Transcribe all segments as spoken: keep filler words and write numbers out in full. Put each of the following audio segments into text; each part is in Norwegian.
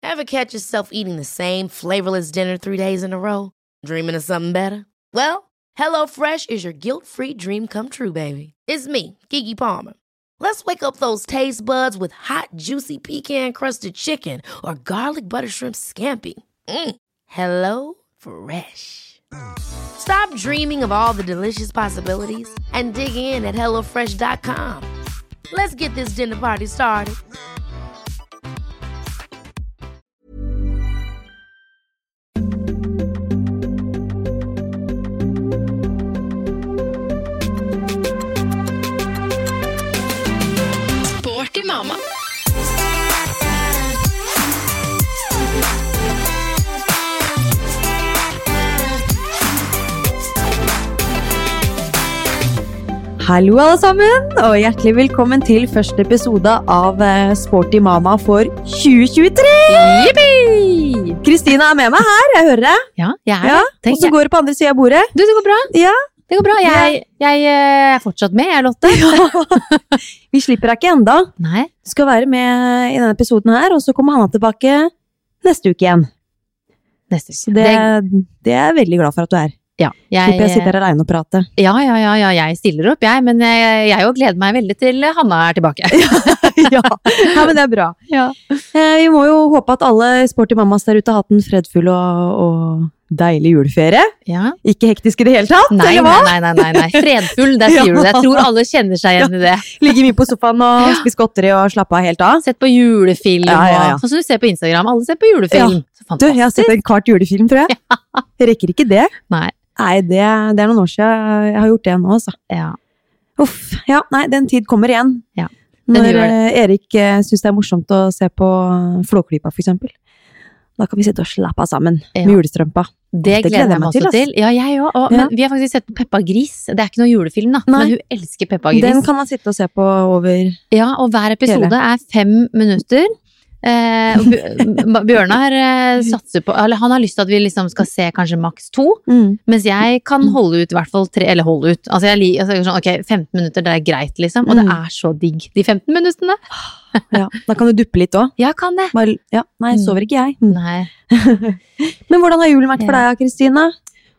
Ever catch yourself eating the same flavorless dinner three days in a row? Dreaming of something better? Well, HelloFresh is your guilt-free dream come true, baby. It's me, Keke Palmer. Let's wake up those taste buds with hot, juicy pecan-crusted chicken or garlic butter shrimp scampi. Mm. Hello Fresh. Stop dreaming of all the delicious possibilities and dig in at hello fresh dot com. Let's get this dinner party started. Sporty mamma. Hallo alle sammen, og hjertelig velkommen til første episode av Sporty Mama for tjue tjuetre! Yippie! Kristina er med meg her, jeg hører det. Ja, jeg er Ja, det. og så går det på andre siden av bordet. Du, det går bra. Ja, Det går bra. Jeg, jeg er fortsatt med, jeg, Lotte. ja. Vi slipper deg ikke enda. Nei. Du skal være med i denne episoden her, og så kommer Hanna tilbake neste uke igjen. Neste uke. Så det, det er jeg veldig glad for at du er. ja, Slipper jeg jeg, sitte her alene og prate. ja, ja, ja, ja, jeg stiller opp, jeg, men jeg, jeg jo gleder meg veldig til Hanna er tilbake. ja. ja, men det er bra. Ja. Eh, vi må jo håpe at alle Sporty Mamas der ute har hatt en fredfull og, og deilig juleferie. Ja. Ikke hektisk i det hele tatt, Nei, eller nei, hva? nei, nei, nei, nei. Fredfull, der sier du det. Jeg tror alle kjenner seg igjen i det. Ligge mye på sofaen og spise godteri og slappe av helt av. Sett på julefilm, Ja, ja, ja. og sånn som du ser på Instagram. Alle ser på julefilm. Så Du, jeg har sett fantastisk. en kvart julefilm, tror jeg. Jeg rekker ikke det. Nei, Nei, det, det er noen år siden jeg har gjort det nå, altså. ja. Uff, ja, nei, den tid kommer igjen. Ja, den Når gjør det. eh, Erik eh, synes det er morsomt å se på Flåklypa, for eksempel. Da kan vi sitte og slappe av sammen Ja. med julestrømpa. Det Det gleder jeg meg også ass. til. Ja, jeg òg. Ja. Men vi har faktisk sett på Peppa Gris. Det er ikke noe julefilm, da. Nei. Men hun elsker Peppa Gris. Den kan man sitte og se på over Ja, og hver episode Hele. er fem minutter. Eh, og Bj- Bjørnar eh, satser på Eller han har lyst til at vi liksom skal se kanskje maks to. mm. Mens jeg kan holde ut i hvert fall tre, eller holde ut. Altså jeg liker altså, sånn, ok, femten minutter, det er greit, liksom. Og det Mm. er så digg, de femten minuttene. Ja, da kan du duppe litt også. Ja, kan det. Bare, ja, nei, Mm. sover ikke jeg. Mm. Nei. Men hvordan har julen vært for Ja. deg, Kristina?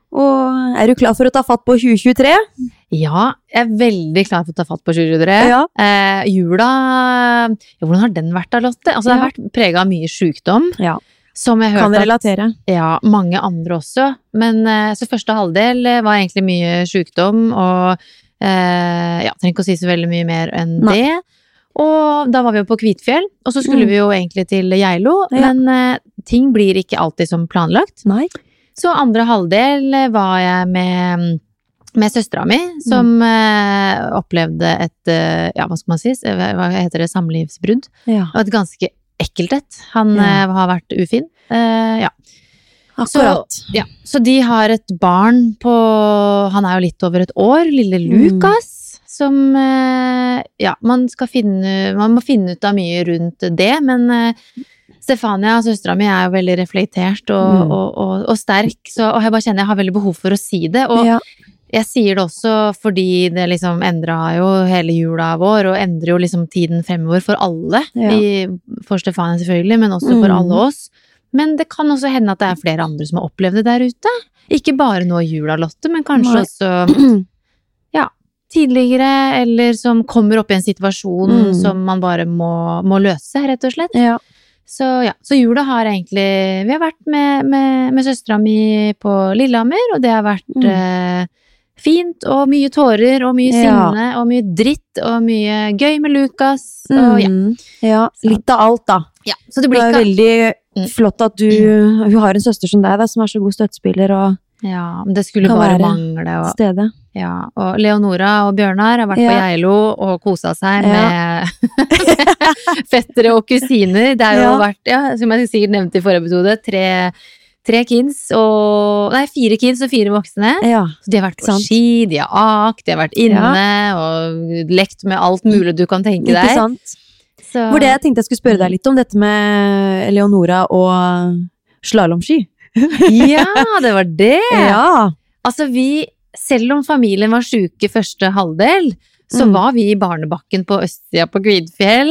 Og er du klar for å ta fatt på tjue tjuetre? Ja, jeg er veldig klar for å ta fatt på tjue tjuetre. Ja. Eh, jula ja, hvordan har den vært da, Lotte? Altså, det har vært preget av mye sykdom. Ja. Som jeg Kan hørte at relatere. ja, mange andre også. Men eh, så første halvdel eh, var egentlig mye sykdom, og eh, ja, trenger ikke å si så veldig mye mer enn Nei. det. Og da var vi jo på Kvitfjell, og så skulle Mm. vi jo egentlig til Geilo, Ja. men eh, ting blir ikke alltid som planlagt. Nei. Så andre halvdel eh, var jeg med, med søstera mi, som eh, opplevde et, eh, ja, hva skal man si, hva hva heter det, samlivsbrudd. Ja. Og et ganske ekkelt et. Han Ja. eh, har vært ufin. Eh, ja. Akkurat. Så, ja. så de har et barn på, han er jo litt over et år, lille Lukas, som, eh, ja, man skal finne, man må finne ut av mye rundt det, men eh, Stefania, søstera mi, er jo veldig reflektert og, Mm. og, og, og sterk, så, og jeg bare kjenner jeg har veldig behov for å si det, og Ja. jeg sier det også fordi det liksom endra jo hele jula vår, og endrer jo liksom tiden fremover for alle, Ja. i, for Stefania selvfølgelig, men også for Mm. alle oss. Men det kan også hende at det er flere andre som har opplevd det der ute. Ikke bare nå i jula, Lotte, men kanskje Nei. også ja, tidligere, eller som kommer opp i en situasjon Mm. som man bare må, må løse, rett og slett. Ja. Så ja, så jula har egentlig Vi har vært med, med, med søstera mi på Lillehammer, og det har vært Mm. eh, fint, og mye tårer, og mye Ja. sinne, og mye dritt, og mye gøy med Lukas, og ja. Mm. ja. Litt av alt, da. ja. Så det Det blir er ikke veldig Mm. flott at du Hun har en søster som deg, da, som er så god støttespiller og Ja, men det skulle Kan bare være mangle. Og, stede. ja, og Leonora og Bjørnar har vært på Ja. Geilo og kosa seg Ja. med fettere og kusiner. Det har jo Ja. vært, ja, som jeg sikkert nevnte i forrige episode, tre, tre kids og Nei, fire kids og fire voksne. Ja. Så de har vært på Sant. ski, de har akt, de har vært inne og lekt med alt mulig du kan tenke Ikke deg. sant? Så, Hvor det jeg tenkte jeg skulle spørre deg litt om, dette med Leonora og slalåmski. ja, det var det! Ja. Altså vi, selv om familien var syke første halvdel, så Mm. var vi i barnebakken på østsida på Kvitfjell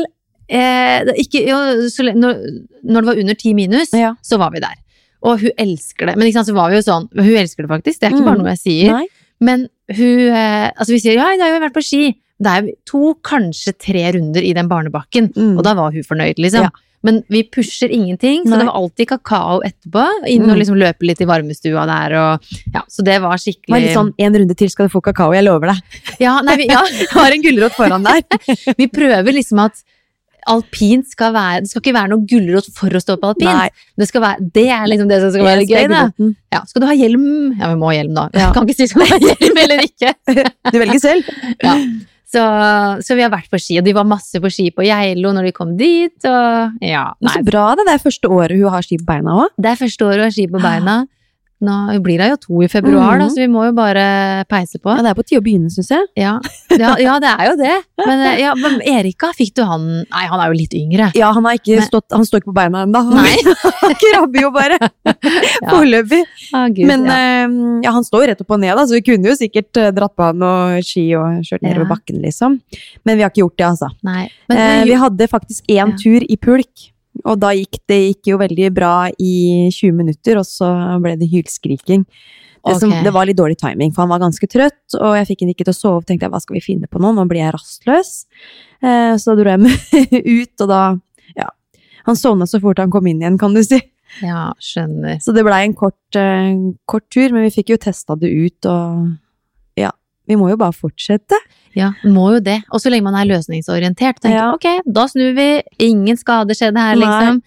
eh, det- ikke, jo, så, le- når, når det var under ti minus, Ja. så var vi der. Og hun elsker det. Men ikke sant, så var vi jo sånn, hun elsker det faktisk, det er ikke bare Mm. noe jeg sier. Nei. Men hun, eh, altså vi sier, ja, da har vi vært på ski. Det er jo to, kanskje tre runder i den barnebakken, Mm. og da var hun fornøyd, liksom. Ja. Men vi pusher ingenting, så Nei. det var alltid kakao etterpå, inn og Mm. liksom løpe litt i varmestua der, og ja, så det var Det skikkelig... var litt sånn, en runde til skal du få kakao, jeg lover deg. Ja, nei, vi, ja, Jeg har en gulrot foran der. vi prøver liksom at alpint skal være, det skal ikke være noe gulrot for å stå på alpint. Nei. Det skal være, det er liksom det som skal være Jeg skal gøy, da. gulroten. Ja, skal du ha hjelm? Ja, vi må ha hjelm da. Ja. Kan ikke si skal du ha hjelm eller ikke. Du velger selv. Ja. Så, så vi har vært på ski, og de var masse på ski på Geilo når de kom dit, og ja, Men så nei. bra det, det er første året hun har ski på beina også. Det er første året å ha ski på beina. Nå blir det jo to i februar, da, Mhm. så vi må jo bare peise på. Ja, det er på tide å begynne, synes jeg. Ja, ja, ja det er jo det. Men, eh, ja, men Erika, fikk du han? Nei, han er jo litt yngre. Ja, han har ikke Men- stått, han står ikke på beina enda. Nei. Han krabber jo bare, Ja. foreløpig. Ah, Gud, Men ja. eh, ja, han står rett opp og ned, da, så vi kunne jo sikkert eh, dratt på han og ski og kjørt nedover Ja. bakken, liksom. Men vi har ikke gjort det, altså. Nei. Men, Eh, men, vi hadde faktisk én Ja. tur i pulk, og da gikk det gikk jo veldig bra i tjue minutter, og så ble det hylskriking. Det, som, Ok. det var litt dårlig timing, for han var ganske trøtt, og jeg fikk han ikke til å sove. Tenkte jeg, hva skal vi finne på nå? Nå blir jeg rastløs. Eh, så dro jeg med ut, og da, ja. Han sovna så fort han kom inn igjen, kan du si. ja, skjønner. Så det blei en kort, eh, kort tur, men vi fikk jo testa det ut, og ja, vi må jo bare fortsette. Ja, må jo det. Og så lenge man er løsningsorientert, tenker Ja. ok, da snur vi, ingen skade skjedde her, Nei. liksom.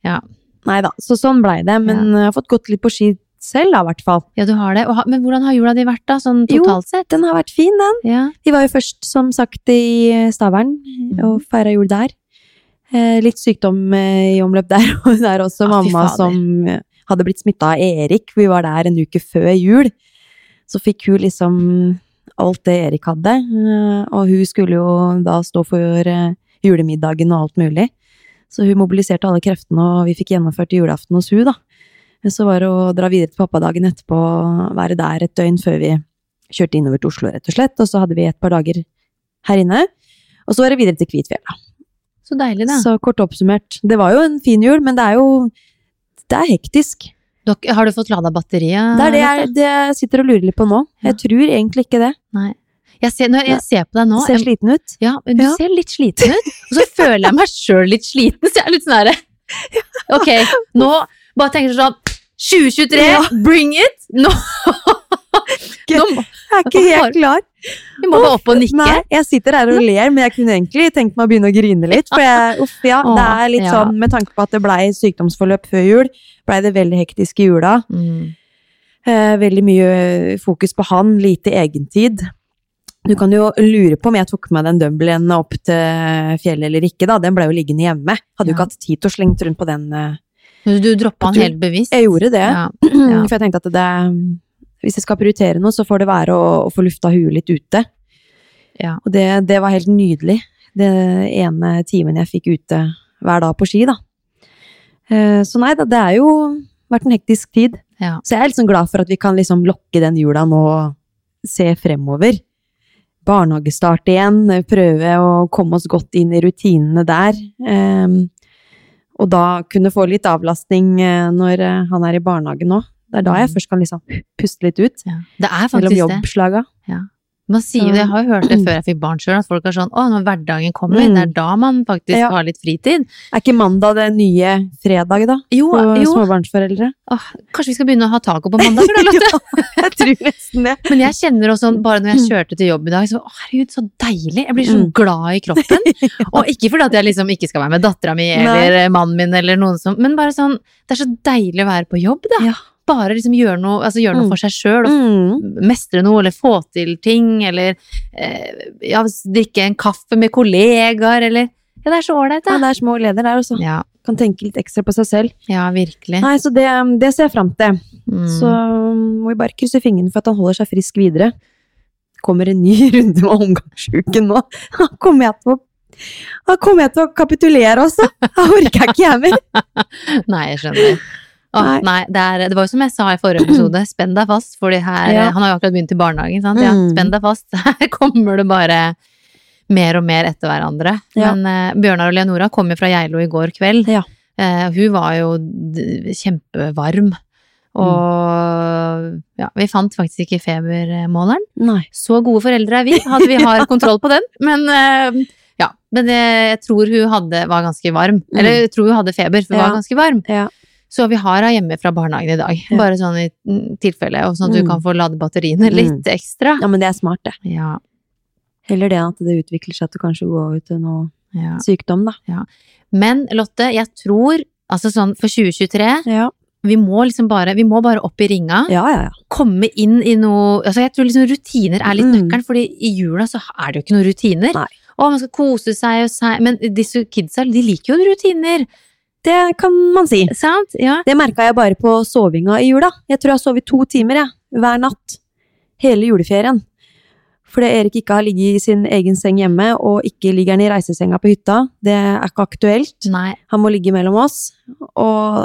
Nei da, så sånn blei det, men jeg har fått gått litt på ski selv, da, i hvert fall. Ja, du har det. Og, ha- men hvordan har jula di vært da, sånn Jo. totalt sett? Den har vært fin, den. Ja. Vi var jo først, som sagt, i Stavern og feira jul der. Eh, litt sykdom eh, i omløp der, og der også Ah, fy mamma fader. som eh, hadde blitt smitta av Erik. Vi var der en uke før jul. Så fikk hun liksom alt det Erik hadde, eh, og hun skulle jo da stå for eh, julemiddagen og alt mulig. Så hun mobiliserte alle kreftene, og vi fikk gjennomført julaften hos hun, da. Men så var det å dra videre til pappadagen etterpå, være der et døgn før vi kjørte innover til Oslo, rett og slett. Og så hadde vi et par dager her inne, og så var det videre til Kvitfjell. Så deilig da. Så kort oppsummert, det var jo en fin jul, men det er jo, det er hektisk. Dok, har du fått lada batteriet? Det er det jeg, det jeg sitter og lurer litt på nå. Jeg tror egentlig ikke det. Nei. Jeg ser, når jeg ser på deg nå, Ser jeg, sliten ut. ja, men du Ja. ser litt sliten ut, og så føler jeg meg selv litt sliten, så jeg er litt sånn her, ok, nå bare tenker jeg sånn, tjue tjuetre, Ja. bring it! Nå, nå må Jeg er ikke helt klar. vi må bare opp og nikke. Nei, jeg sitter her og ler, men jeg kunne egentlig tenkt meg å begynne å grine litt. For jeg, uff, ja, det Åh, er litt ja. sånn, med tanke på at det blei sykdomsforløp før jul, blei det veldig hektisk i jula. Mm. Eh, veldig mye fokus på han, lite egentid. Du kan jo lure på om jeg tok med den dumbbellen opp til fjellet eller ikke, da. Den ble jo liggende hjemme. Hadde jo Ja. ikke hatt tid til å slenge rundt på den. eh. Du, du droppa han Jeg tror- helt bevisst. Jeg gjorde det. Ja. ja. For jeg tenkte at det, hvis jeg skal prioritere noe, så får det være å, å få lufta huet litt ute. Ja. Og det, det var helt nydelig. Det ene timen jeg fikk ute hver dag på ski, da. Eh, Så nei da, det er jo vært en hektisk tid. Ja. Så jeg er litt sånn glad for at vi kan liksom lokke den jula nå og se fremover. Barnehagestart igjen, prøve å komme oss godt inn i rutinene der. Ehm, og da kunne få litt avlastning eh, når eh, han er i barnehagen nå. Det er da jeg først kan liksom puste litt ut. Ja. Det er Mellom faktisk det. jobbslaga. Man sier jo det, jeg har jo hørt det før jeg fikk barn selv, at folk er sånn, å, når hverdagen kommer, Mm. det er da man faktisk Ja. har litt fritid. Er ikke mandag det nye fredag, da? Jo, For jo. småbarnsforeldre? Åh, kanskje vi skal begynne å ha taco på mandag, da, Lotte? Jeg tror nesten det. Men jeg kjenner også, sånn, bare når jeg kjørte til jobb i dag, så å, herregud, så deilig. Jeg blir så Mm. glad i kroppen. Og ikke fordi at jeg liksom ikke skal være med dattera mi eller mannen min eller noen som, men bare sånn, det er så deilig å være på jobb, da. Ja. Bare liksom gjøre noe, altså gjøre noe Mm. for seg selv, og Mm. mestre noe, eller få til ting, eller eh, ja, drikke en kaffe med kollegaer, eller, ja, det er så ålreit, Ja, da. det er små gleder der også. Ja, Kan tenke litt ekstra på seg selv. ja, virkelig. Nei, så det, det ser jeg fram til. Mm. Så må vi bare krysse fingrene for at han holder seg frisk videre. Kommer en ny runde med omgangsuken nå. Da kommer jeg til å Da kommer jeg til å kapitulere også. Da orker jeg ikke jeg mer. Nei, jeg skjønner. Åh, Nei. nei, det, er, det var jo som jeg sa i forrige episode, spenn deg fast, fordi her, Ja. han har jo akkurat begynt i barnehagen, sant? Ja, Mm. spenn deg fast, her kommer det bare mer og mer etter hverandre. Ja. Men eh, Bjørnar og Leonora kom jo fra Geilo i går kveld. Ja. Eh, hun var jo d- kjempevarm. Og ja, vi fant faktisk ikke febermåleren. Nei. Så gode foreldre er vi, hadde vi har kontroll på den. Men eh, ja, men jeg, jeg tror hun hadde, var ganske varm. Mm. Eller jeg tror hun hadde feber, for hun Ja. var ganske varm. Ja. Så vi har henne hjemme fra barnehagen i dag. Ja. Bare sånn i mm, tilfelle, og sånn at du Mm. kan få lade batteriene litt Mm. ekstra. Ja, men det er smart det. Ja, Heller det at det utvikler seg at du kanskje går ut til noe ja. sykdom, da. Men Lotte, jeg tror, altså sånn for tjue tjuetre, Ja, vi må liksom bare, vi må bare opp i ringa, ja, ja. ja. komme inn i noe, altså jeg tror liksom rutiner er litt Mm. nøkkelen, fordi i jula så er det jo ikke noen rutiner. Nei. Og man skal kose seg og seg, men disse kidsa, de liker jo rutiner, Det kan man si. sant? Ja. Det merka jeg bare på sovinga i jula. Jeg tror jeg har sovet to timer, jeg. Hver natt. Hele juleferien. Fordi Erik ikke har ligget i sin egen seng hjemme, og ikke ligger han i reisesenga på hytta. Det er ikke aktuelt. Nei. Han må ligge mellom oss. Og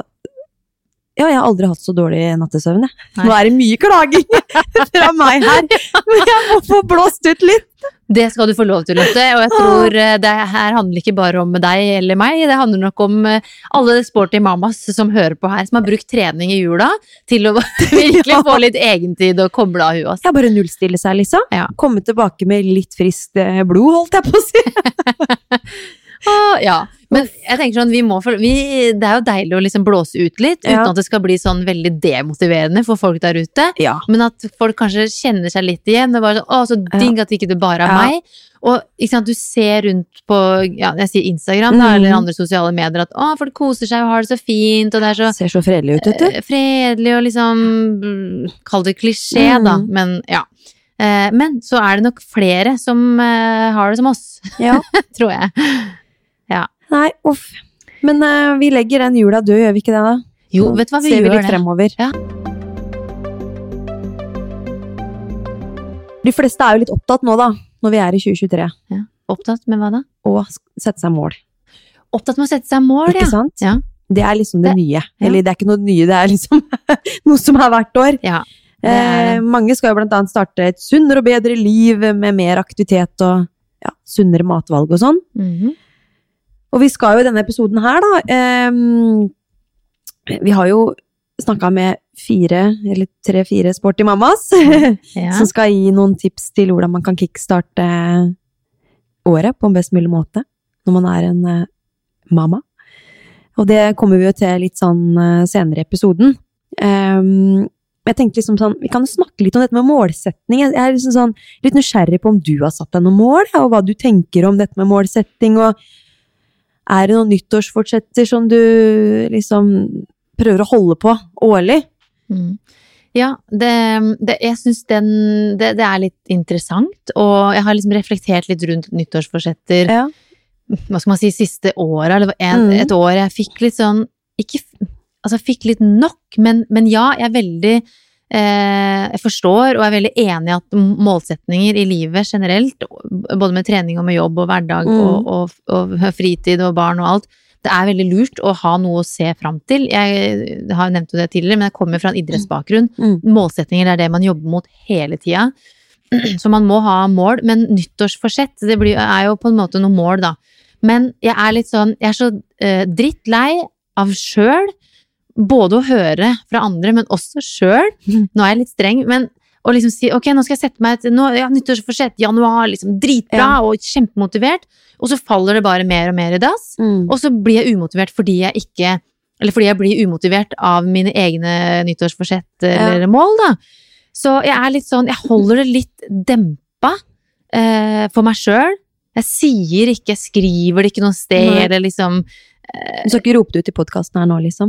ja, jeg har aldri hatt så dårlig nattesøvn, jeg. Nei. Nå er det mye klaging fra meg her, men jeg må få blåst ut litt. Det skal du få lov til, Lotte, og jeg tror eh, det her handler ikke bare om deg eller meg, det handler nok om eh, alle sporty mamas som hører på her, som har brukt trening i jula til å virkelig Ja. få litt egentid og koble av huet. Jeg bare nullstille seg, liksom. Ja. Komme tilbake med litt friskt eh, blod, holdt jeg på å si. Ah, ja, men jeg tenker sånn, vi må, for, vi, det er jo deilig å liksom blåse ut litt, uten Ja. at det skal bli sånn veldig demotiverende for folk der ute. Ja. Men at folk kanskje kjenner seg litt igjen, og bare sånn, å, så digg at ikke det bare er Ja. meg. Og ikke sant, du ser rundt på, ja, jeg sier Instagram da, Mhm. eller andre sosiale medier, at å, folk koser seg og har det så fint, og det er så Ser så fredelig ut, vet du. eh, fredelig og liksom, mm, kall det klisjé da, Mhm. men ja. Eh, men så er det nok flere som eh, har det som oss, Ja. tror jeg. Nei, uff. Men eh, vi legger den jula død, gjør vi ikke det da? Jo, vet du hva, vi Ser vi gjør litt det. fremover. Ja. De fleste er jo litt opptatt nå da, når vi er i tjue tjuetre, Opptatt med hva da? og sette seg mål. Opptatt med å sette seg mål, Ikke ja. sant? Ja. Det er liksom det, Det- nye. ja. Eller det er ikke noe nye, det er liksom noe som er hvert år. Ja, det er Eh, det. mange skal jo blant annet starte et sunnere og bedre liv med mer aktivitet og ja, sunnere matvalg og sånn. Mhm. Og vi skal jo i denne episoden her da, ehm, vi har jo snakket med fire, eller tre-fire sporty mammas, Ja. som skal gi noen tips til hvordan man kan kickstarte året på en best mulig måte, når man er en eh, mamma. Og det kommer vi jo til litt sånn eh, senere i episoden. Ehm, jeg tenkte liksom sånn, vi kan jo snakke litt om dette med målsetning. Jeg er liksom sånn, litt nysgjerrig på om du har satt deg noen mål, ja, og hva du tenker om dette med målsetting, og er det noen nyttårsfortsetter som du liksom prøver å holde på årlig? Mm. Ja, det, det, jeg synes den, det, det er litt interessant, og jeg har liksom reflektert litt rundt nyttårsforsetter, Ja. hva skal man si, siste året, eller en, Mm. et år jeg fikk litt sånn, ikke, f- altså jeg fikk litt nok, men, men ja, jeg er veldig, eh, jeg forstår, og er veldig enig i at målsetninger i livet generelt, både med trening og med jobb og hverdag, Mm. og, og, og fritid og barn og alt, det er veldig lurt å ha noe å se fram til. Jeg har nevnt jo det tidligere, men jeg kommer fra en idrettsbakgrunn. Mm. Målsetninger er det man jobber mot hele tida. Så man må ha mål, men nyttårsforsett, det blir, er jo på en måte noe mål da. Men jeg er litt sånn, jeg er så eh, drittlei av sjøl, både å høre fra andre, men også sjøl. Nå er jeg litt streng, men å liksom si, ok, nå skal jeg sette meg et nå, ja, nyttårsforsett, januar, liksom dritbra Ja. og kjempemotivert, og så faller det bare mer og mer i dass. Mm. Og så blir jeg umotivert fordi jeg ikke, eller fordi jeg blir umotivert av mine egne nyttårsforsett eller mål da. Så jeg er litt sånn, jeg holder det litt dempa eh, for meg selv. Jeg sier ikke, jeg skriver det ikke noe sted, Nei. eller liksom, Du skal ikke rope det ut i podcasten her nå, liksom?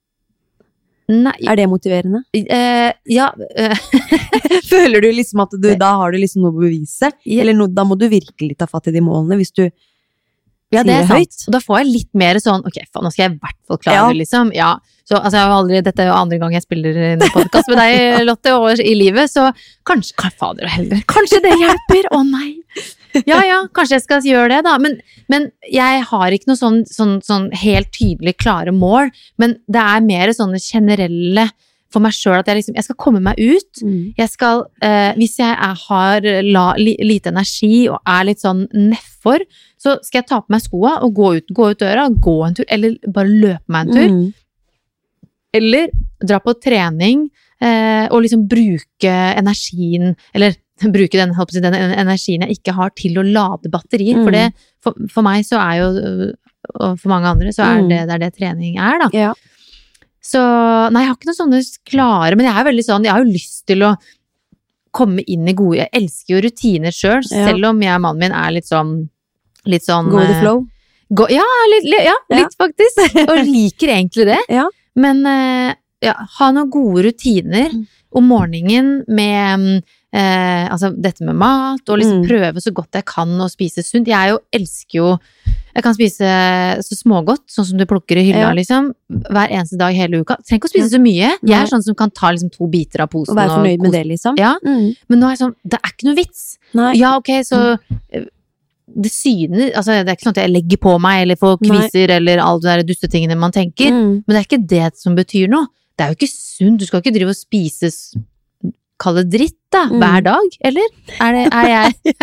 nei, Er det motiverende? eh, ja, eh, Føler du liksom at du, da har du liksom noe å bevise? Ja. Eller no, da må du virkelig ta fatt i de målene, hvis du ja, det er sier høyt. sant. Og da får jeg litt mer sånn, ok, faen, nå skal jeg i hvert fall klare, Ja. liksom. Ja, så altså, jeg har aldri, dette er jo andre gang jeg spiller en podcast med deg, Lotte, og i livet, så kanskje, hva fader heller, kanskje det hjelper, å nei. Ja, ja, kanskje jeg skal gjøre det da, men, men jeg har ikke noe sånn, sånn, sånn helt tydelig klare mål, men det er mer sånne generelle for meg selv at jeg liksom, jeg skal komme meg ut, Mm. jeg skal, eh, hvis jeg er, har la, li, lite energi og er litt sånn nedfor, så skal jeg ta på meg skoa og gå ut, gå ut døra, gå en tur, eller bare løpe meg en tur, Mm. eller dra på trening, eh, og liksom bruke energien, eller bruke den, håper jeg, den energien jeg ikke har til å lade batterier, Mm. for det, for, for meg så er jo, og for mange andre, så er Mm. det det, er det trening er da. Ja. Så, nei, jeg har ikke noen sånne klare, men jeg er veldig sånn, jeg har jo lyst til å komme inn i gode, jeg elsker jo rutiner selv, Ja. selv om jeg og mannen min er litt sånn, litt sånn... Go with the eh, flow. Gå, ja, litt, litt, ja, Ja. litt faktisk, og liker egentlig det. Ja. Men eh, ja, ha noen gode rutiner om morgenen med eh, altså dette med mat, og liksom Mm. prøve så godt jeg kan å spise sunt. Jeg jo elsker jo, jeg kan spise så smågodt, sånn som du plukker i hylla, Ja. liksom, hver eneste dag hele uka. Trenger ikke å spise så mye. Jeg Nei. er sånn som kan ta liksom to biter av posen. Og være fornøyd med kos- det, liksom. Ja, Mm. men nå er jeg sånn, det er ikke noe vits. Nei. Ja, ok, så eh, det syner, altså det er ikke sånn at jeg legger på meg, eller får Nei. kviser, eller alle de der dustetingene man tenker, Mm. men det er ikke det som betyr noe. Det er jo ikke sunt, du skal ikke drive og spise, s- kalle dritt da, Mm. hver dag, eller? Er det, er jeg?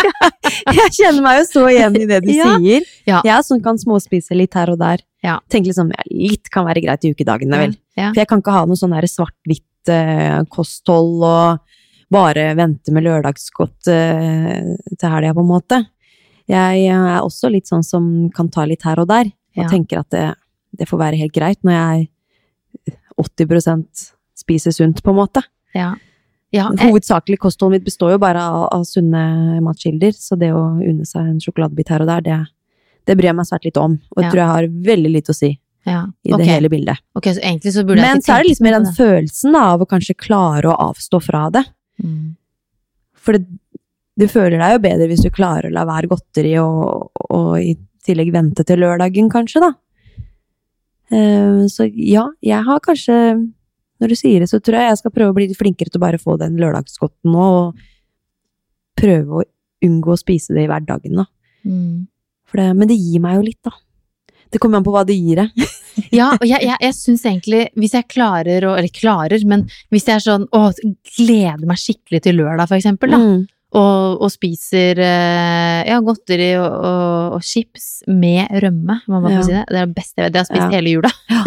Jeg kjenner meg jo så igjen i det du Ja. sier. Ja. Jeg er sånn kan småspise litt her og der. Ja. Tenk liksom, ja, litt kan være greit i ukedagene, vel. Ja. For jeg kan ikke ha noe sånn der svart-hvitt eh, kosthold og bare vente med lørdagsgodt eh, til helga, på en måte. Jeg er også litt sånn som kan ta litt her og der, og Ja. tenker at det, det får være helt greit når jeg åtti prosent spiser sunt, på en måte. Ja. Ja, jeg, Hovedsakelig kostholdet mitt består jo bare av, av sunne matkilder, så det å unne seg en sjokoladebit her og der, det, det bryr jeg meg svært litt om, og Ja. jeg tror jeg har veldig litt å si ja. i Ok. det hele bildet. Ok, så egentlig så burde jeg Men ikke så er det tenke liksom mer på den følelsen da, av å kanskje klare å avstå fra det. Mm. For det, du føler deg jo bedre hvis du klarer å la være godteri og, og i tillegg vente til lørdagen, kanskje da. Eh, så ja, jeg har kanskje, når du sier det, så tror jeg jeg skal prøve å bli litt flinkere til å bare få den lørdagsgodten nå, og prøve å unngå å spise det i hverdagen da. Mm. For det, men det gir meg jo litt da. Det kommer an på hva det gir det. Ja, og jeg, jeg, jeg synes egentlig, hvis jeg klarer, å, eller klarer, men hvis jeg er sånn, å, gleder meg skikkelig til lørdag, for eksempel, da, Mm. og, og spiser eh, ja, godteri og, og, og chips med rømme, må man Ja. få si det. Det er det beste jeg vet. Det har jeg spist Ja. hele jula. Ja.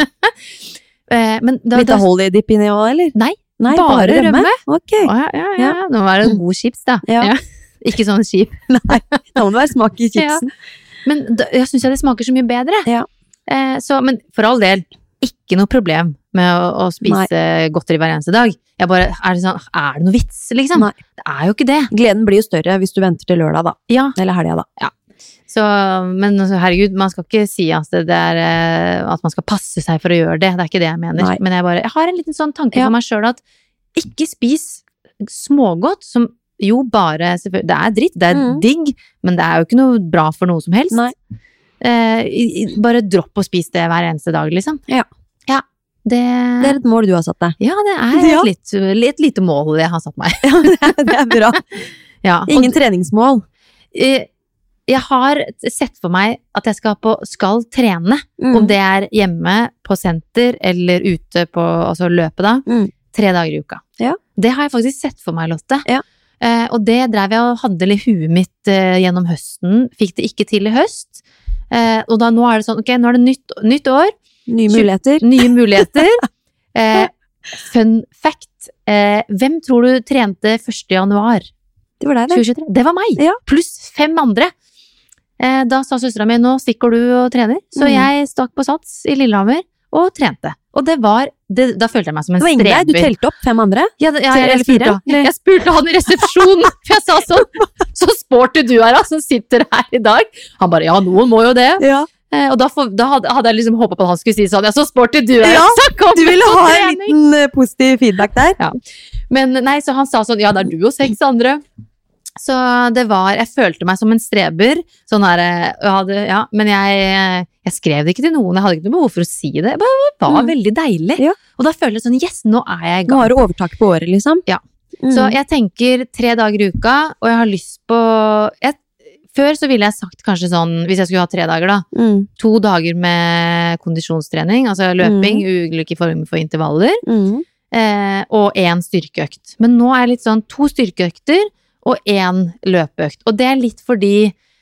Eh, men da, Litt da, av holiday dip inni også, eller? Nei, Nei, bare rømme. Ok. Å, ja, ja, ja, ja. Nå var det en god chips, da. Ja. Ikke sånn kjip. Nei, da må det være smak i chipsen. Men da, jeg synes jeg det smaker så mye bedre. Ja. Eh, så, men for all del, ikke noe problem med å, å spise godteri hver eneste dag. Jeg bare, er det sånn, er det noe vits, liksom? Nei. Det er jo ikke det. Gleden blir jo større hvis du venter til lørdag da. Ja, Eller helga da. så, men altså, herregud, man skal ikke si at det er, eh, at man skal passe seg for å gjøre det. Det er ikke det jeg mener. Nei. Men jeg bare, jeg har en liten sånn tanke Ja. for meg selv at ikke spis smågodt som jo bare, selvfølgelig, det er dritt, det er Mm. digg, men det er jo ikke noe bra for noe som helst. Nei. Eh, i- i- bare dropp å spise det hver eneste dag, liksom. Ja. Ja, det, Det er et mål du har satt deg. ja, det er Ja. et, litt, et lite mål jeg har satt meg. Det er bra. Ja, og, Ingen treningsmål. eh, jeg har sett for meg at jeg skal, på, skal trene, Mm. om det er hjemme på senter eller ute på altså løpet da, Mm. tre dager i uka. Ja. Det har jeg faktisk sett for meg, Lotte. Ja. Eh, og det drev jeg og hadde litt i huet mitt eh, gjennom høsten, fikk det ikke til i høst. Eh, og da nå er det sånn, ok, nå er det nytt, nytt år, Nye muligheter. nye muligheter. Eh, fun fact, eh, hvem tror du trente første januar Det var deg, det. tjue tjuetre? Det var meg, Ja. pluss fem andre. Eh, da sa søstera mi, nå stikker du og trener. Så Mm. jeg stakk på Sats i Lillehammer og trente. Og det var, det, da følte jeg meg som en Det var ingen der. Du streber. telte opp fem andre. Ja, det- ja, Tre jeg, eller spurte, fire, eller? jeg spurte han i resepsjonen, for jeg sa sånn, så sporty du er da, som sitter her i dag. Han bare, ja, noen må jo det. Ja. Eh, og da, får, da hadde, hadde jeg liksom håpet på at han skulle si sånn, ja, så sporty du er. Ja, så kom Du ville på ha en trening. liten eh, positiv feedback der. Men nei, så han sa sånn, ja, det er du og seks andre. Så det var, jeg følte meg som en streber, sånn her, jeg hadde, ja, men jeg, jeg skrev det ikke til noen, jeg hadde ikke noe behov for å si det, det bare var Mm. veldig deilig. Ja. Og da følte jeg sånn, yes, nå er jeg i Nå gang. har du overtak på året, liksom. Ja. Mm. Så jeg tenker tre dager i uka, og jeg har lyst på, jeg, før så ville jeg sagt kanskje sånn, hvis jeg skulle ha tre dager da, Mm. to dager med kondisjonstrening, altså løping, ulike former for intervaller, Mm. eh, og en styrkeøkt. Men nå er det litt sånn to styrkeøkter og en løpeøkt. Og det er litt fordi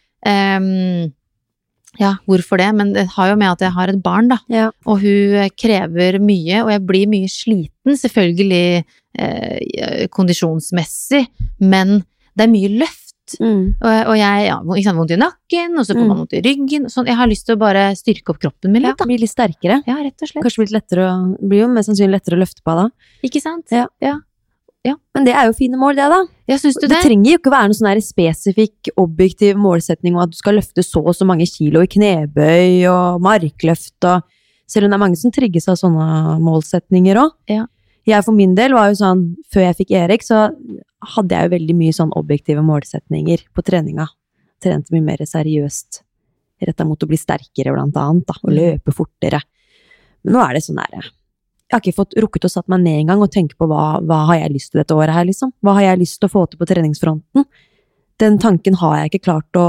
eh, ja, hvorfor det? Men det har jo med at jeg har et barn, da. Ja. Og hun krever mye, og jeg blir mye sliten, selvfølgelig eh, kondisjonsmessig, men det er mye løft. Mm. Og, og jeg ja, ikke sant, vondt i nakken, og så får man vondt i ryggen. Sånn. Jeg har lyst til å bare styrke opp kroppen min litt, da. Ja, bli litt sterkere. Ja, rett og slett. Kanskje bli litt lettere å, blir jo mest sannsynlig lettere å løfte på da. Ikke sant? Ja. Ja. Ja. Men det er jo fine mål, det da. Ja, synes du det? Det trenger jo ikke være noen sånn her spesifikk, objektiv målsetning om at du skal løfte så og så mange kilo i knebøy og markløft, og selv om det er mange som trigges av sånne målsetninger også. Ja. Jeg for min del var jo sånn, før jeg fikk Erik, så hadde jeg jo veldig mye sånn objektive målsetninger på treninga. Trente mye mer seriøst, rettet mot å bli sterkere blant annet, da, og løpe fortere. Men nå er det sånn her, jeg har ikke fått rukket å satt meg ned en gang og tenke på hva, hva har jeg lyst til dette året her, liksom? Hva har jeg lyst til å få til på treningsfronten? Den tanken har jeg ikke klart å,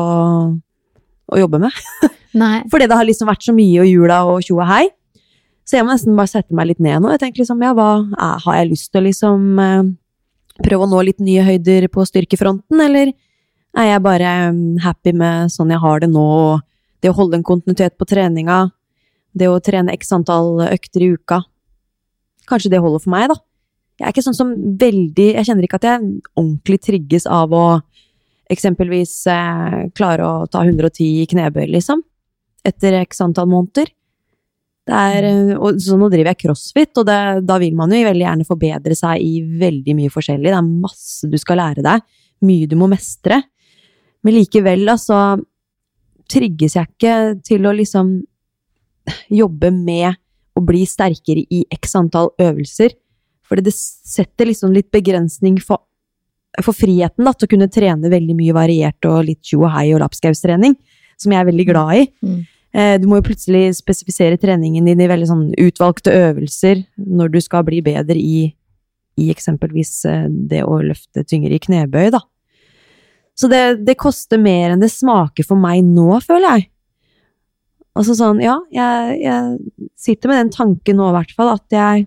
å jobbe med. Nei. Fordi det har liksom vært så mye og jula og tjo og hei. Så jeg må nesten bare sette meg litt ned nå. Jeg tenker liksom, ja, hva er, har jeg lyst til å liksom eh, prøve å nå litt nye høyder på styrkefronten, eller er jeg bare happy med sånn jeg har det nå, og det å holde en kontinuitet på treninga, det å trene x antall økter i uka? Kanskje det holder for meg, da. Jeg er ikke sånn som veldig, jeg kjenner ikke at jeg ordentlig trigges av å eksempelvis eh, klare å ta hundre og ti i knebøy, liksom, etter x antall måneder. Det er, og så nå driver jeg crossfit, og det, da vil man jo veldig gjerne forbedre seg i veldig mye forskjellig. Det er masse du skal lære deg, mye du må mestre. Men likevel, altså, trigges jeg ikke til å liksom jobbe med å bli sterkere i x antall øvelser, fordi det setter liksom litt begrensning for, for friheten da, til å kunne trene veldig mye variert og litt tjo og hei og lapskaustrening, som jeg er veldig glad i. Mm. Du må jo plutselig spesifisere treningen din i veldig sånn utvalgte øvelser når du skal bli bedre i, i eksempelvis det å løfte tyngre i knebøy, da. Så det, det koster mer enn det smaker for meg nå, føler jeg. Altså sånn, ja, jeg, jeg sitter med den tanken nå i hvert fall, at jeg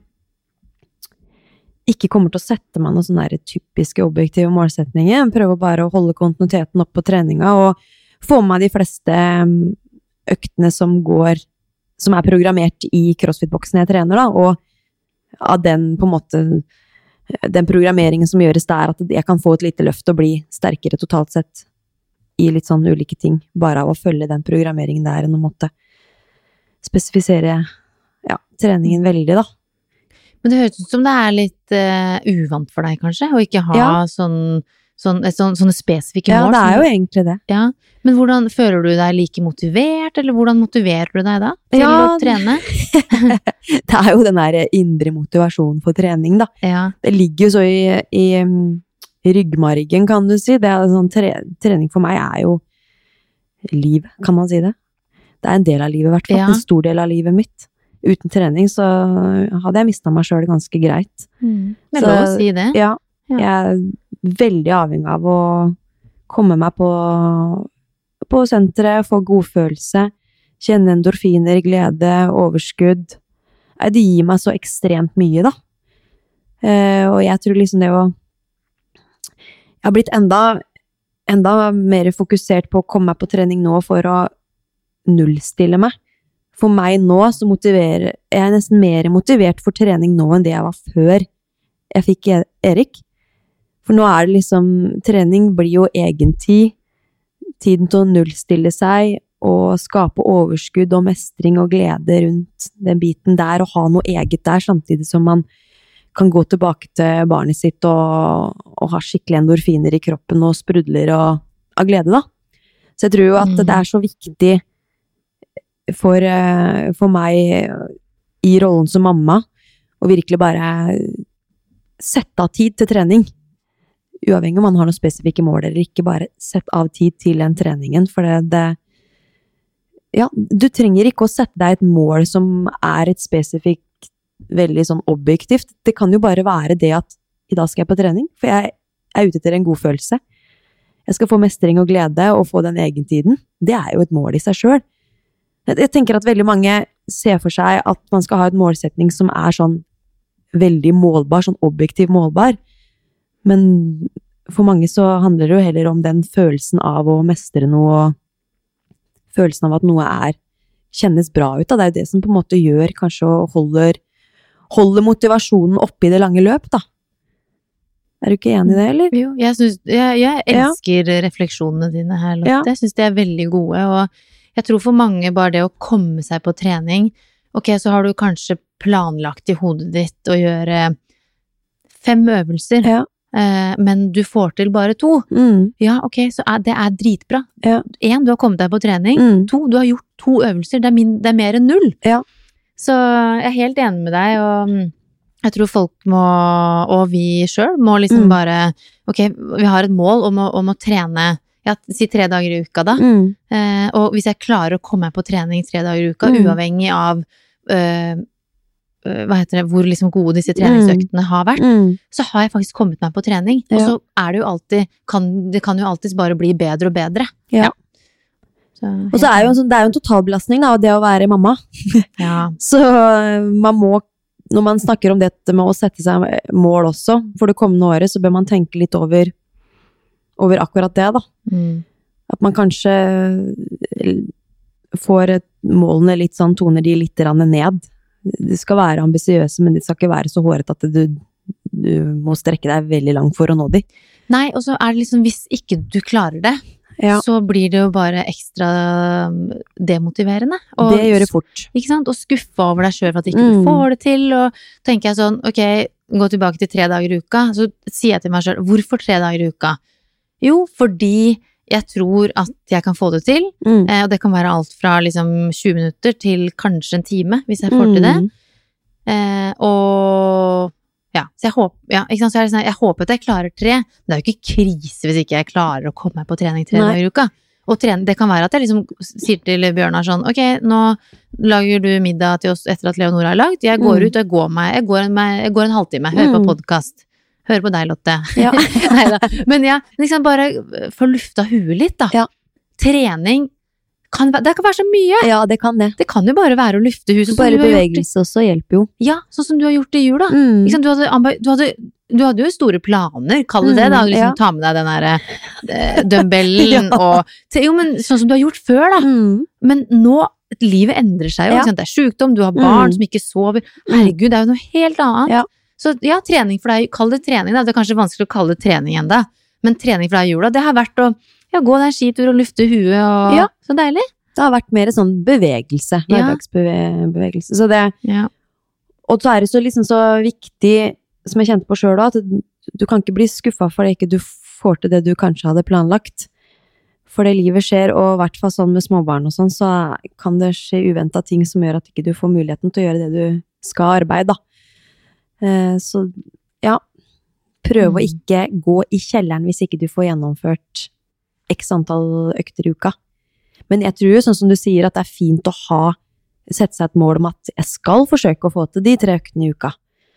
ikke kommer til å sette meg noen sånne typiske objektive målsetninger. Jeg prøver bare å holde kontinuiteten opp på treninga, og få med meg de fleste øktene som går, som er programmert i CrossFit-boksen jeg trener, da, og av den på en måte, den programmeringen som gjøres der, at jeg kan få et lite løft og bli sterkere totalt sett i litt sånn ulike ting, bare av å følge den programmeringen der, enn å måtte spesifisere, ja, treningen veldig, da. Men det høres ut som det er litt uh, uvant for deg, kanskje, å ikke ha ja. sånn, sånn, sånn, sånne spesifikke mål. Ja, det er jo egentlig det. Ja, men hvordan føler du deg like motivert, eller hvordan motiverer du deg da til ja. å trene? Det er jo den der indre motivasjonen for trening, da. Ja. Det ligger jo så i, i, i ryggmargen, kan du si. Det er sånn, tre, trening for meg er jo liv, kan man si det. Det er en del av livet, i hvert fall. Ja. En stor del av livet mitt. Uten trening så hadde jeg mistet meg selv ganske greit. Mm. Det er lov å si det. Ja, ja, jeg er veldig avhengig av å komme meg på, på senteret, få god følelse, kjenne endorfiner, glede, overskudd. Det gir meg så ekstremt mye, da. Eh, og jeg tror liksom det å jeg har blitt enda, enda mer fokusert på å komme meg på trening nå for å nullstille meg. For meg nå så motiverer jeg er nesten mer motivert for trening nå enn det jeg var før jeg fikk Erik. For nå er det liksom, trening blir jo egentid, tiden til å nullstille seg og skape overskudd og mestring og glede rundt den biten der, og ha noe eget der, samtidig som man kan gå tilbake til barnet sitt og, og ha skikkelig endorfiner i kroppen og sprudler og, av glede, da. Så jeg tror jo at mm. det er så viktig for, for meg i rollen som mamma å virkelig bare sette av tid til trening. Uavhengig om man har noen spesifikke mål eller ikke, bare sette av tid til den treningen, for det, det ja, du trenger ikke å sette deg et mål som er et spesifikt veldig sånn objektivt. Det kan jo bare være det at i dag skal jeg på trening, for jeg er ute etter en god følelse. Jeg skal få mestring og glede og få den egentiden. Det er jo et mål i seg selv. Jeg tenker at veldig mange ser for seg at man skal ha et målsetning som er sånn veldig målbar, sånn objektiv målbar. Men for mange så handler det jo heller om den følelsen av å mestre noe, og følelsen av at noe er, kjennes bra ut. Da. Det er jo det som på en måte gjør kanskje og holder, holder motivasjonen oppe i det lange løp, da. Er du ikke enig i det, eller? Jo, jeg, synes, jeg, jeg elsker ja. refleksjonene dine her, Lotte. Ja. Jeg synes de er veldig gode, og jeg tror for mange bare det å komme seg på trening, ok, så har du kanskje planlagt i hodet ditt å gjøre fem øvelser, ja. eh, men du får til bare to. Mm. Ja, ok, så er, det er dritbra. Ja. En, du har kommet deg på trening. Mm. To, du har gjort to øvelser. Det er, min, det er mer enn null. Ja. Så jeg er helt enig med deg, og jeg tror folk må, og vi selv, må liksom mm. bare, ok, vi har et mål om å, om å trene, ja, si tre dager i uka da, mm. eh, og hvis jeg klarer å komme meg på trening tre dager i uka, mm. uavhengig av, øh, hva heter det, hvor liksom gode disse treningsøktene har vært, mm. så har jeg faktisk kommet meg på trening, ja. Og så er det jo alltid, kan, det kan jo alltid bare bli bedre og bedre. Ja. Ja. Så, og så er jo en sånn, det er jo en totalbelastning da, det å være mamma. Ja. Så man må, når man snakker om dette med å sette seg mål også, for det kommende året, så bør man tenke litt over, over akkurat det da. Mm. At man kanskje får målene litt sånn, toner de litt ned. De skal være ambisiøse, men de skal ikke være så håret at du, du må strekke deg veldig langt for å nå de. Nei, og så er det liksom, hvis ikke du klarer det, ja. Så blir det jo bare ekstra demotiverende. Og, det gjør det fort. Ikke sant? Og skuffe over deg selv for at ikke mm. du får det til, og tenker jeg sånn, ok, gå tilbake til tre dager i uka, så sier jeg til meg selv, hvorfor tre dager i uka? Jo, fordi jeg tror at jeg kan få det til, mm. eh, og det kan være alt fra liksom tjue minutter til kanskje en time, hvis jeg får til det. Eh, og ja, så jeg håper, ja, ikke sant, så er det sånn, jeg håper at jeg klarer tre, men det er jo ikke krise hvis ikke jeg klarer å komme meg på trening tre dager i uka. Og trene, det kan være at jeg liksom sier til Bjørnar sånn, ok, nå lager du middag til oss etter at Leonora har lagd, jeg går mm. ut og jeg går meg, jeg går en, jeg går en halvtime, hører mm. på podcast, hører på deg, Lotte. Ja. Neida. Men ja, liksom bare få lufta huet litt da. Ja. Trening, kan, det kan være så mye. Ja, det kan det. Det kan jo bare være å lufte huset. Bare bevegelse også hjelper jo. Ja, sånn som du har gjort i jula. Mm. Du, hadde, du, hadde, du hadde jo store planer, kall det det da, liksom ja. Ta med deg den der uh, dumbbellen ja. Og, jo, men sånn som du har gjort før da. Mm. Men nå, livet endrer seg jo, ja. Det er sykdom, du har barn mm. som ikke sover. Herregud, det er jo noe helt annet. Ja. Så ja, trening for deg, kall det trening da, det er kanskje vanskelig å kalle det trening enda, men trening for deg i jula, det har vært å ja, gå den skitur og lufte huet og ja. Så deilig. Det har vært mer sånn bevegelse, hverdagsbevegelse. Så det, ja. Og så er det så liksom så viktig, som jeg kjente på selv da, at du, du kan ikke bli skuffet for det ikke du får til det du kanskje hadde planlagt. For det livet skjer, og i hvert fall sånn med småbarn og sånn, så kan det skje uventet ting som gjør at ikke du får muligheten til å gjøre det du skal arbeide da. Eh, så ja, prøv mm. å ikke gå i kjelleren hvis ikke du får gjennomført x antall økter i uka. Men jeg tror jo, sånn som du sier, at det er fint å ha, sette seg et mål om at jeg skal forsøke å få til de tre øktene i uka.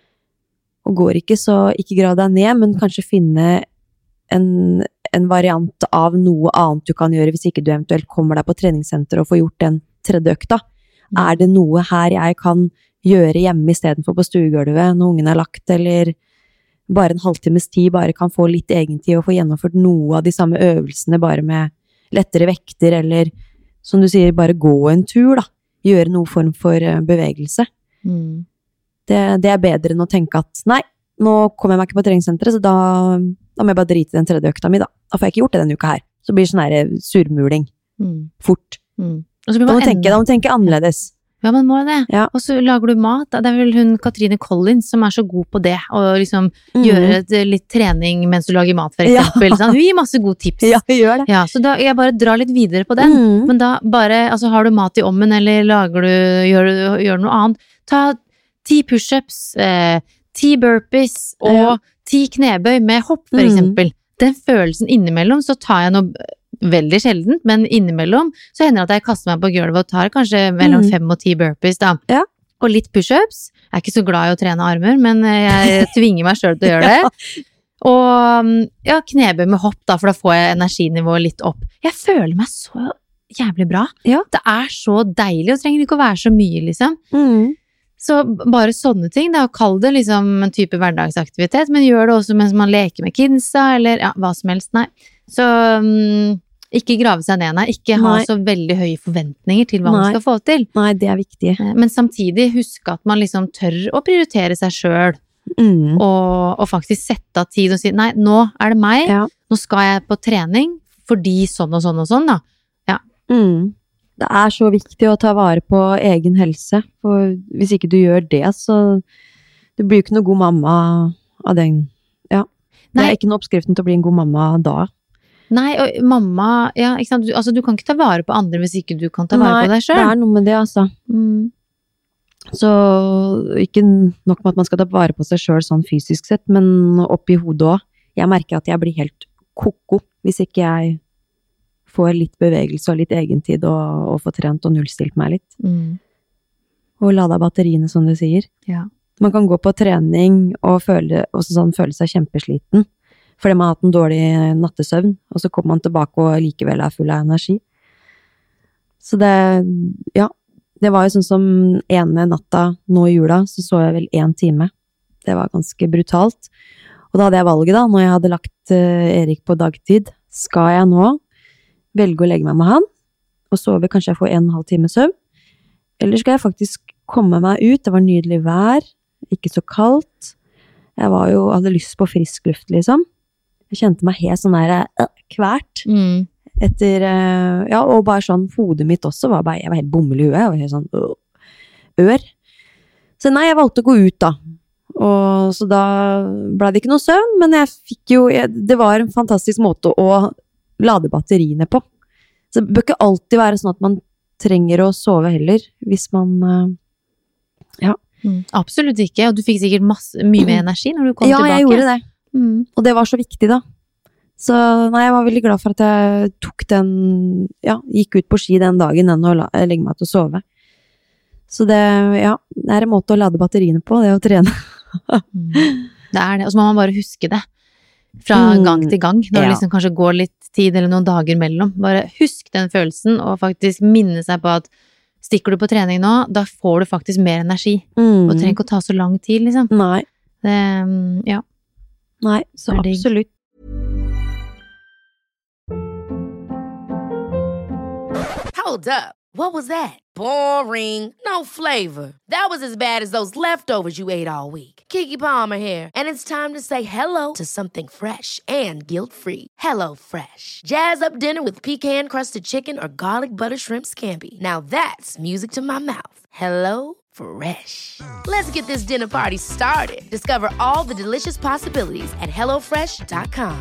Og går ikke, så ikke grav deg ned, men kanskje finne en, en variant av noe annet du kan gjøre hvis ikke du eventuelt kommer deg på treningssenter og får gjort den tredje økta. Mm. Er det noe her jeg kan gjøre hjemme i stedet for på stuegulvet når ungen er lagt, eller bare en halvtimes tid, bare kan få litt egentid og få gjennomført noe av de samme øvelsene, bare med lettere vekter, eller som du sier, bare gå en tur da, gjøre noe form for bevegelse. Mm. Det, det er bedre enn å tenke at, nei, nå kommer jeg meg ikke på treningssenteret, så da, da må jeg bare drite i den tredje økta mi da. Da får jeg ikke gjort det denne uka her. Så blir det sånn her surmuling. Mm. Fort. Mm. Og så blir man da må tenke, da må tenke annerledes. Ja, man må det. Ja. Og så lager du mat. Det er vel hun Katrine Collins som er så god på det, og liksom mm. gjøre et, litt trening mens du lager mat, for eksempel. Ja. Sånn, hun gir masse gode tips. Ja, hun gjør det. Ja, så da, jeg bare drar litt videre på den. Mm. Men da bare, altså har du mat i ommen, eller lager du, gjør, gjør noe annet, ta ti push-ups, eh, ti burpees, og ja. ti knebøy med hopp, for eksempel. Mm. Den følelsen innimellom, så tar jeg noe veldig sjeldent, men innimellom så hender det at jeg kaster meg på gulvet og tar kanskje mellom mm. fem og ti burpees da. Ja. Og litt push-ups. Jeg er ikke så glad i å trene armer, men jeg tvinger meg selv til å gjøre det. Ja. Og ja, knebøy med hopp da, for da får jeg energinivået litt opp. Jeg føler meg så jævlig bra. Ja. Det er så deilig, og trenger ikke å være så mye liksom. Mm. Så bare sånne ting, da, kall det liksom en type hverdagsaktivitet, men gjør det også mens man leker med kidsa, eller ja, hva som helst, nei. Så um, ikke grave seg ned, nei. Ikke ha Nei. så veldig høye forventninger til hva Nei. man skal få til. Nei, det er viktig. Men samtidig husk at man liksom tør å prioritere seg selv, Mm. og, og faktisk sette av tid og si, nei, nå er det meg, Ja. nå skal jeg på trening, fordi sånn og sånn og sånn da. Mm. Det er så viktig å ta vare på egen helse, for hvis ikke du gjør det, så du blir jo ikke noe god mamma av den. Ja. Det Nei. er ikke noe oppskriften til å bli en god mamma da. Nei, og mamma, ja, ikke sant, du, altså du kan ikke ta vare på andre hvis ikke du kan ta vare Nei, på deg selv. det er noe med det, altså. Mm. Så ikke nok med at man skal ta vare på seg selv sånn fysisk sett, men opp i hodet også. Jeg merker at jeg blir helt koko hvis ikke jeg får litt bevegelse og litt egentid og, og får trent og nullstilt meg litt. Mm. Og lada batteriene, som du sier. Ja. Man kan gå på trening og føle, også sånn, føle seg kjempesliten, fordi man har hatt en dårlig nattesøvn, og så kommer man tilbake og likevel er full av energi. Så det, ja, det var jo sånn som ene natta nå i jula, så så jeg vel en time. Det var ganske brutalt. Og da hadde jeg valget da, når jeg hadde lagt uh, Erik på dagtid, skal jeg nå velge å legge meg med han, og sove, kanskje jeg får en og en halv time søvn, eller skal jeg faktisk komme meg ut, det var nydelig vær, ikke så kaldt, jeg var jo, hadde lyst på frisk luft liksom, jeg kjente meg helt sånn der uh, kvært, Mm. etter, uh, ja, og bare sånn, hodet mitt også var bare, jeg var helt bommel i huet, jeg var helt sånn uh, ør, så nei, jeg valgte å gå ut da, og så da ble det ikke noe søvn, men jeg fikk jo, jeg, det var en fantastisk måte å lade batteriene på. Så det bør ikke alltid være sånn at man trenger å sove heller, hvis man, uh, ja. Mm. Absolutt ikke, og du fikk sikkert masse, mye mer energi når du kom Ja, tilbake. jeg gjorde det. Mm. Og det var så viktig da. Så nei, jeg var veldig glad for at jeg tok den, ja, gikk ut på ski den dagen enn å la, legge meg til å sove. Så det, ja, det er en måte å lade batteriene på, det å trene. Mm. Det er det, og så må man bare huske det fra Mm. gang til gang, når det Ja. liksom kanskje går litt tid eller noen dager mellom. Bare husk den følelsen, og faktisk minne seg på at stikker du på trening nå, da får du faktisk mer energi, Mm. og det trenger ikke å ta så lang tid, liksom. Nei, Det, mm, ja. nei, så Det er digg. absolutt. Hold up. What was that? Boring. No flavor. That was as bad as those leftovers you ate all week. Keke Palmer here, and it's time to say hello to something fresh and guilt-free. Hello Fresh. Jazz up dinner with pecan-crusted chicken or garlic butter shrimp scampi. Now that's music to my mouth. Hello Fresh. Let's get this dinner party started. Discover all the delicious possibilities at hello fresh dot com.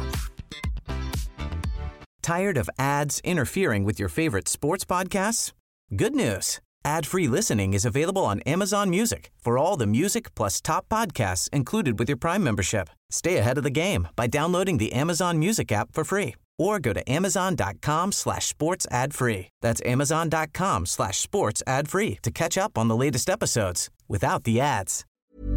Tired of ads interfering with your favorite sports podcasts? Good news. Ad-free listening is available on Amazon Music for all the music plus top podcasts included with your Prime membership. Stay ahead of the game by downloading the Amazon Music app for free or go to amazon.com slash sports ad free. That's amazon.com slash sports ad free to catch up on the latest episodes without the ads.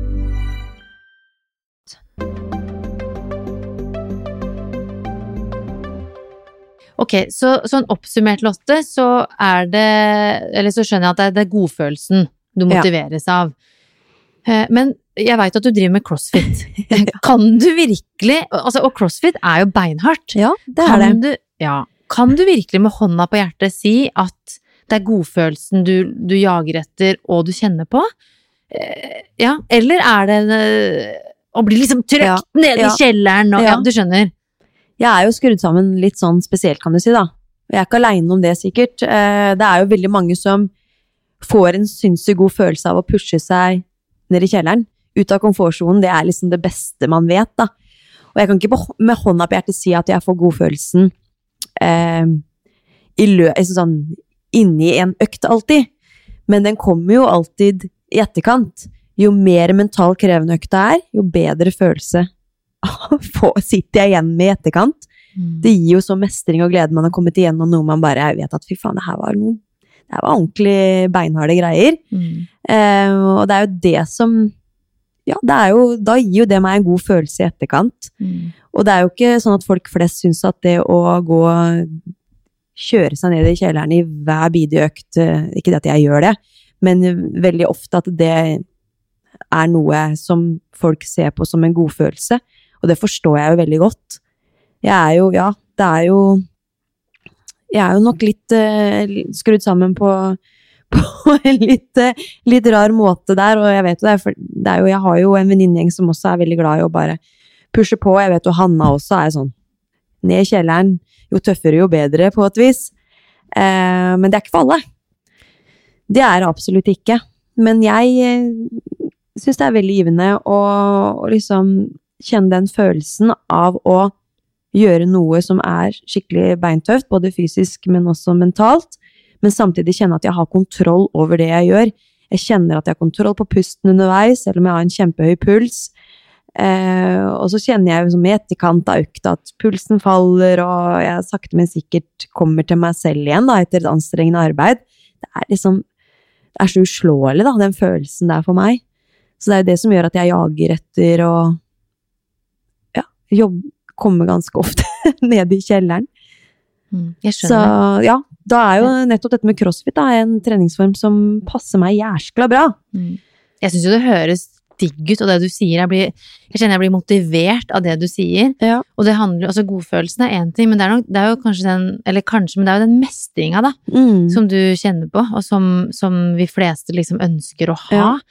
Ok, så sånn oppsummert, Lotte, så er det, eller så skjønner jeg at det er, det er godfølelsen du motiveres av. Eh, Men jeg vet at du driver med CrossFit. Kan du virkelig, altså, og CrossFit er jo beinhardt. Ja, det er Kan det. du, ja, kan du virkelig med hånda på hjertet si at det er godfølelsen du, du jager etter og du kjenner på? Eh, Ja, eller er det eh, å bli liksom trøkt Ja, ned i ja. kjelleren, og, ja. Ja. du skjønner. Jeg er jo skrudd sammen litt sånn spesielt, kan du si da. Jeg er ikke alene om det sikkert. Eh, Det er jo veldig mange som får en sinnssykt god følelse av å pushe seg ned i kjelleren. Ut av komfortzonen, det er liksom det beste man vet da. Og jeg kan ikke på- med hånda på hjertet si at jeg får godfølelsen eh, i lø, altså sånn, inni en økt alltid. Men den kommer jo alltid i etterkant. Jo mer mentalt krevende økta er, jo bedre følelse få, sitter jeg igjen med i etterkant. Det gir jo så mestring og glede man har kommet igjen, og noe man bare vet at fy faen, det her var noe, det her var ordentlig beinharde greier. Mm. Eh, og det er jo det som, ja, det er jo, da gir jo det meg en god følelse i etterkant. Mm. Og det er jo ikke sånn at folk flest synes at det å gå, kjøre seg ned i kjelleren i hver bidige økt, eh, ikke det at jeg gjør det, men veldig ofte at det er noe som folk ser på som en god følelse, og det forstår jeg jo veldig godt. Jeg er jo, ja, det er jo, jeg er jo nok litt uh, skrudd sammen på, på en litt, uh, litt rar måte der, og jeg vet jo det, er, for det er jo, jeg har jo en venninnegjeng som også er veldig glad i å bare pushe på, jeg vet jo Hanna også er sånn, ned i kjelleren, jo tøffere jo bedre på et vis, uh, men det er ikke for alle. Det er det absolutt ikke, men jeg uh, synes det er veldig givende å, å liksom kjenne den følelsen av å gjøre noe som er skikkelig beintøft, både fysisk, men også mentalt, men samtidig kjenne at jeg har kontroll over det jeg gjør. Jeg kjenner at jeg har kontroll på pusten underveis, selv om jeg har en kjempehøy puls. Eh, og så kjenner jeg som i etterkant av økta at pulsen faller, og jeg sakte, men sikkert kommer til meg selv igjen, da, etter et anstrengende arbeid. Det er liksom, det er så uslåelig, da, den følelsen der for meg. Så det er jo det som gjør at jeg jager etter å ja, jobbe, kommer ganske ofte ned i kjelleren. Mm, jeg skjønner. Så ja, da er jo nettopp dette med CrossFit da, en treningsform som passer meg jæskla bra. Mm. Jeg synes jo det høres digg ut, og det du sier, jeg, blir, jeg kjenner jeg blir motivert av det du sier, ja. Og det handler, altså godfølelsen er en ting, men det er, nok, det er jo kanskje den, eller kanskje, men det er jo den mestringa da, mm. som du kjenner på, og som, som vi fleste liksom ønsker å ha. Ja.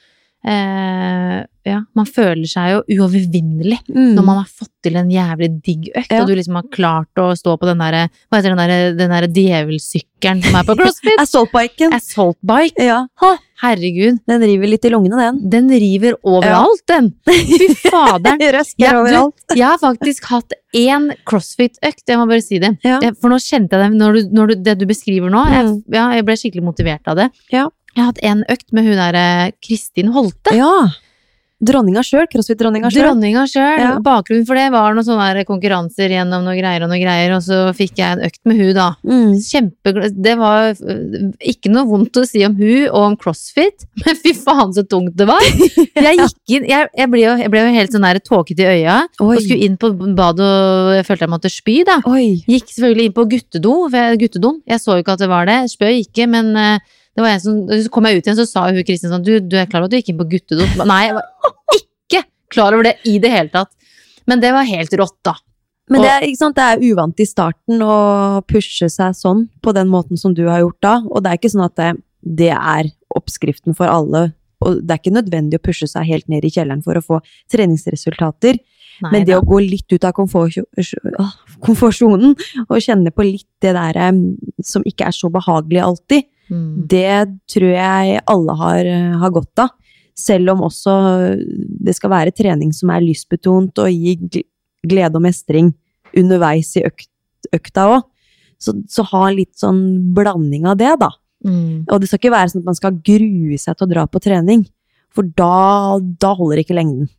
Eh, ja, man føler seg jo uovervinnelig mm. når man har fått til en jævlig digg økt, ja. Og du liksom har klart å stå på den der, hva heter den der, den der djevelsykkelen som er på CrossFit? Assault-biken. Assault-bike. Ja. Å, herregud. Den river litt i lungene, den. Den river overalt, ja. Den. Fy faderen. Røsker ja, overalt. Du, jeg har faktisk hatt en CrossFit-økt, jeg må bare si det. Ja. For nå kjente jeg det, når du, når du, det du beskriver nå, mm. jeg, ja, jeg ble skikkelig motivert av det. Ja. Jeg har hatt en økt med hun der Kristin Holte. Ja, dronninga selv, CrossFit-dronninga selv. Dronninga selv. Ja. Bakgrunnen for det var noen sånne konkurranser gjennom noen greier og noen greier, og så fikk jeg en økt med hun da. Mm. Kjempeglad. Det var ikke noe vondt å si om hun og om CrossFit, men fy faen så tungt det var. Jeg gikk inn, jeg, jeg, ble, jo, jeg ble jo helt sånn der tåket i øya, Oi. Og skulle inn på bad og jeg følte jeg måtte spy da. Oi. Gikk selvfølgelig inn på guttedo, guttedoen. Jeg så jo ikke at det var det, spøy ikke, men det var en som, så kom jeg ut igjen, så sa hun Kristin sånn, du, du er klar over at du gikk inn på guttedo? Nei, jeg var ikke klar over det i det hele tatt. Men det var helt rått da. Men det er, ikke sant, det er uvant i starten å pushe seg sånn, på den måten som du har gjort da, og det er ikke sånn at det, det er oppskriften for alle, og det er ikke nødvendig å pushe seg helt ned i kjelleren for å få treningsresultater, Nei, men det da. Å gå litt ut av komfort, komfortsonen, og kjenne på litt det der som ikke er så behagelig alltid, Mm. det tror jeg alle har, har godt av, selv om også det skal være trening som er lystbetont og gi glede og mestring underveis i økt, økta også. Så, så ha litt sånn blanding av det da. Mm. Og det skal ikke være sånn at man skal grue seg til å dra på trening, for da, da holder ikke lengden.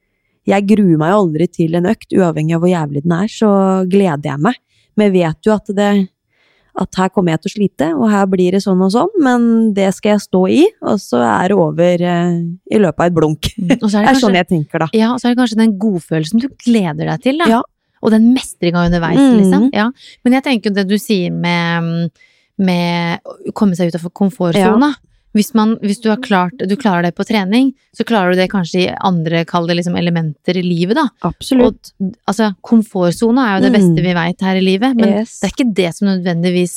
Jeg gruer meg jo aldri til en økt, uavhengig av hvor jævlig den er, så gleder jeg meg. Men jeg vet jo at det at her kommer jeg til å slite, og her blir det sånn og sånn, men det skal jeg stå i, og så er det over eh, i løpet av et blunk. Mm. Og så er det, det er kanskje, sånn jeg tenker da. Ja, og så er det kanskje den godfølelsen du gleder deg til da. Ja. Og den mestringen underveis, mm. liksom. Ja. Men jeg tenker jo det du sier med, med å komme seg ut av komfortzona. Ja. Hvis, man, hvis du, har klart, du klarer det på trening, så klarer du det kanskje i andre, kall det liksom elementer i livet da. Absolutt. Og, altså, komfortzona er jo det beste mm. vi vet her i livet, men yes. det er ikke det som nødvendigvis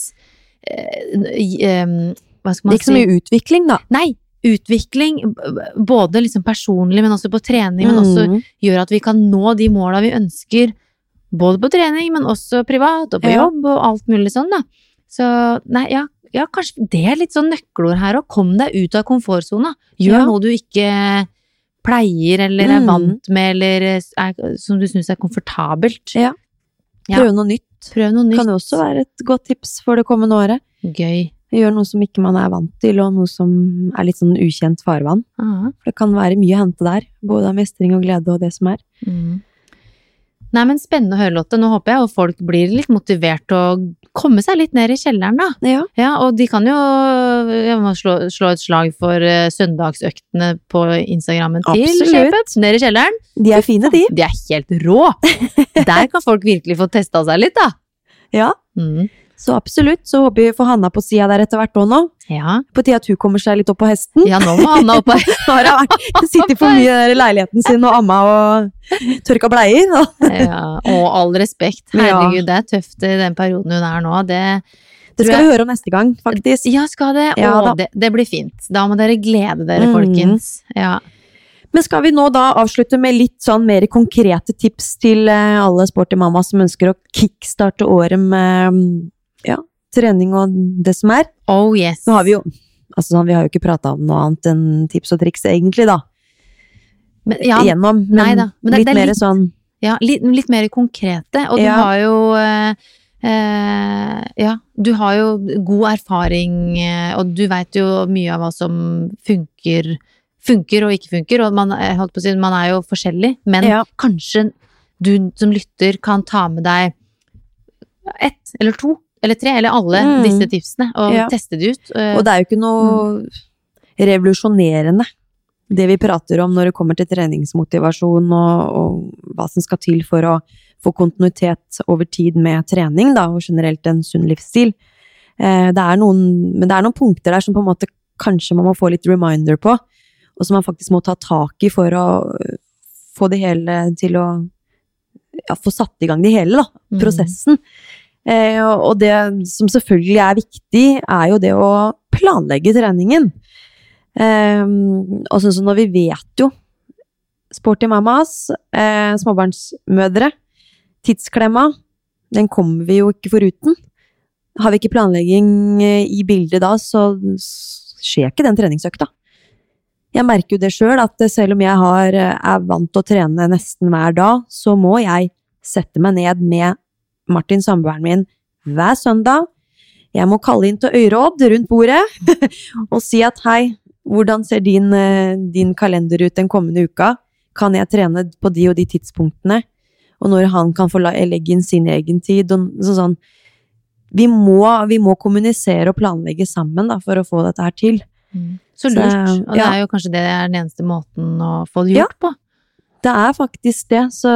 eh, eh, hva skal man si? Det er ikke så mye utvikling da. Nei, utvikling, både liksom personlig, men også på trening, mm. men også gjør at vi kan nå de målene vi ønsker, både på trening, men også privat, og på ja. Jobb, og alt mulig sånn da. Så, nei, ja. Ja, kanskje det er litt sånn nøkkelord her, og kom deg ut av komfortzona. Gjør ja. Noe du ikke pleier, eller er mm. vant med, eller er, som du synes er komfortabelt. Ja, prøv noe nytt. Prøv noe nytt. Kan jo også være et godt tips for det kommende året. Gøy. Gjør noe som ikke man er vant til, og noe som er litt sånn ukjent farvann. Aha. For det kan være mye å hente der, både av mestring og glede og det som er. Mm. Nei, men spennende å høre, Lotte. Nå håper jeg at folk blir litt motivert til å komme seg litt ned i kjelleren da. Ja. Ja, og de kan jo jeg må slå, slå et slag for uh, søndagsøktene på Instagrammen til Shapeup, ned i kjelleren. De er fine, de. De er helt rå. Der kan folk virkelig få testet seg litt da. Ja, mm. Så absolutt. Så håper vi får Hanna på siden der etter hvert også nå. Ja. På tide at hun kommer seg litt opp på hesten. Ja, nå må Anna opp her. Nå har hun vært, sitter for mye der i leiligheten sin og amma og tørka bleier. Ja, og all respekt. Herregud, det er tøft i den perioden hun er nå. Det, det skal vi høre om neste gang, faktisk. Ja, skal det? Ja, Å, det, det blir fint. Da må dere glede dere, Mm. folkens. Ja. Men skal vi nå da avslutte med litt sånn mer konkrete tips til eh, alle sporty mamma som ønsker å kickstarte året med ja, trening og det som er? Oh yes. Nå har vi jo, altså sånn, vi har jo ikke pratet om noe annet enn tips og triks egentlig da. Men, ja, Igjennom, men, nei da, men det- litt det er mer litt- sånn ja, litt, litt mer konkrete. Og du Ja. har jo eh, eh, ja, du har jo god erfaring, eh, og du vet jo mye av hva som funker funker og ikke funker, og man, jeg holdt på å si, man er jo forskjellig, men Ja. kanskje du som lytter kan ta med deg ett, eller to, eller tre, eller alle Mm. disse tipsene, og Ja. teste det ut. eh, Og det er jo ikke noe revolusjonerende, det vi prater om når det kommer til treningsmotivasjon og, og hva som skal til for å få kontinuitet over tid med trening, da, og generelt en sunn livsstil. Eh, det er noen, men det er noen punkter der som på en måte kanskje man må få litt reminder på, og som man faktisk må ta tak i for å få det hele til å ja, få satt i gang det hele, da, Mm. prosessen. Eh, og det som selvfølgelig er viktig, er jo det å planlegge treningen. Eh, og sånn som når vi vet jo, sporty mammas, eh, småbarnsmødre, tidsklemma, den kommer vi jo ikke foruten. Har vi ikke planlegging eh, i bildet da, så skjer ikke den treningsøkta. Jeg merker jo det selv, at selv om jeg har, er vant til å trene nesten hver dag, så må jeg sette meg ned med Martin, samboeren min, hver søndag. Jeg må kalle inn til øyråd rundt bordet, og si at hei, hvordan ser din, din kalender ut den kommende uka? Kan jeg trene på de og de tidspunktene? Og når han kan få legge inn sin egen tid, og så sånn. Vi må, vi må kommunisere og planlegge sammen da, for å få dette her til. Mm. Så lurt, Så, og det ja. er jo kanskje det er den eneste måten å få det Ja. gjort på. Det er faktisk det, så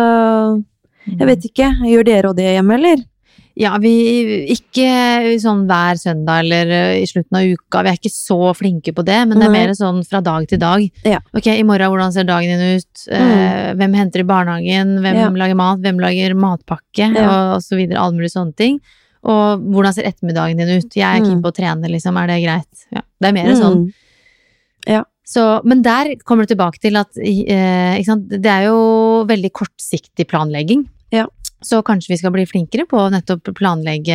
jeg vet ikke, gjør dere og det hjemme, eller? Ja, vi ikke sånn hver søndag eller eh, i slutten av uka, vi er ikke så flinke på det, men det er Nei. mer sånn fra dag til dag. Ja. Ok, i morgen, hvordan ser dagen din ut? Eh, hvem henter i barnehagen? Hvem Ja. lager mat? Hvem lager matpakke? Ja. Og, og så videre, alle mulige sånne ting. Og hvordan ser ettermiddagen din ut? Jeg er Mm. keen på å trene, liksom, er det greit? Ja, det er mer sånn. Mm. Ja. Så, men der kommer du tilbake til at eh, ikke sant? Det er jo veldig kortsiktig planlegging. Ja. Så kanskje vi skal bli flinkere på å nettopp planlegge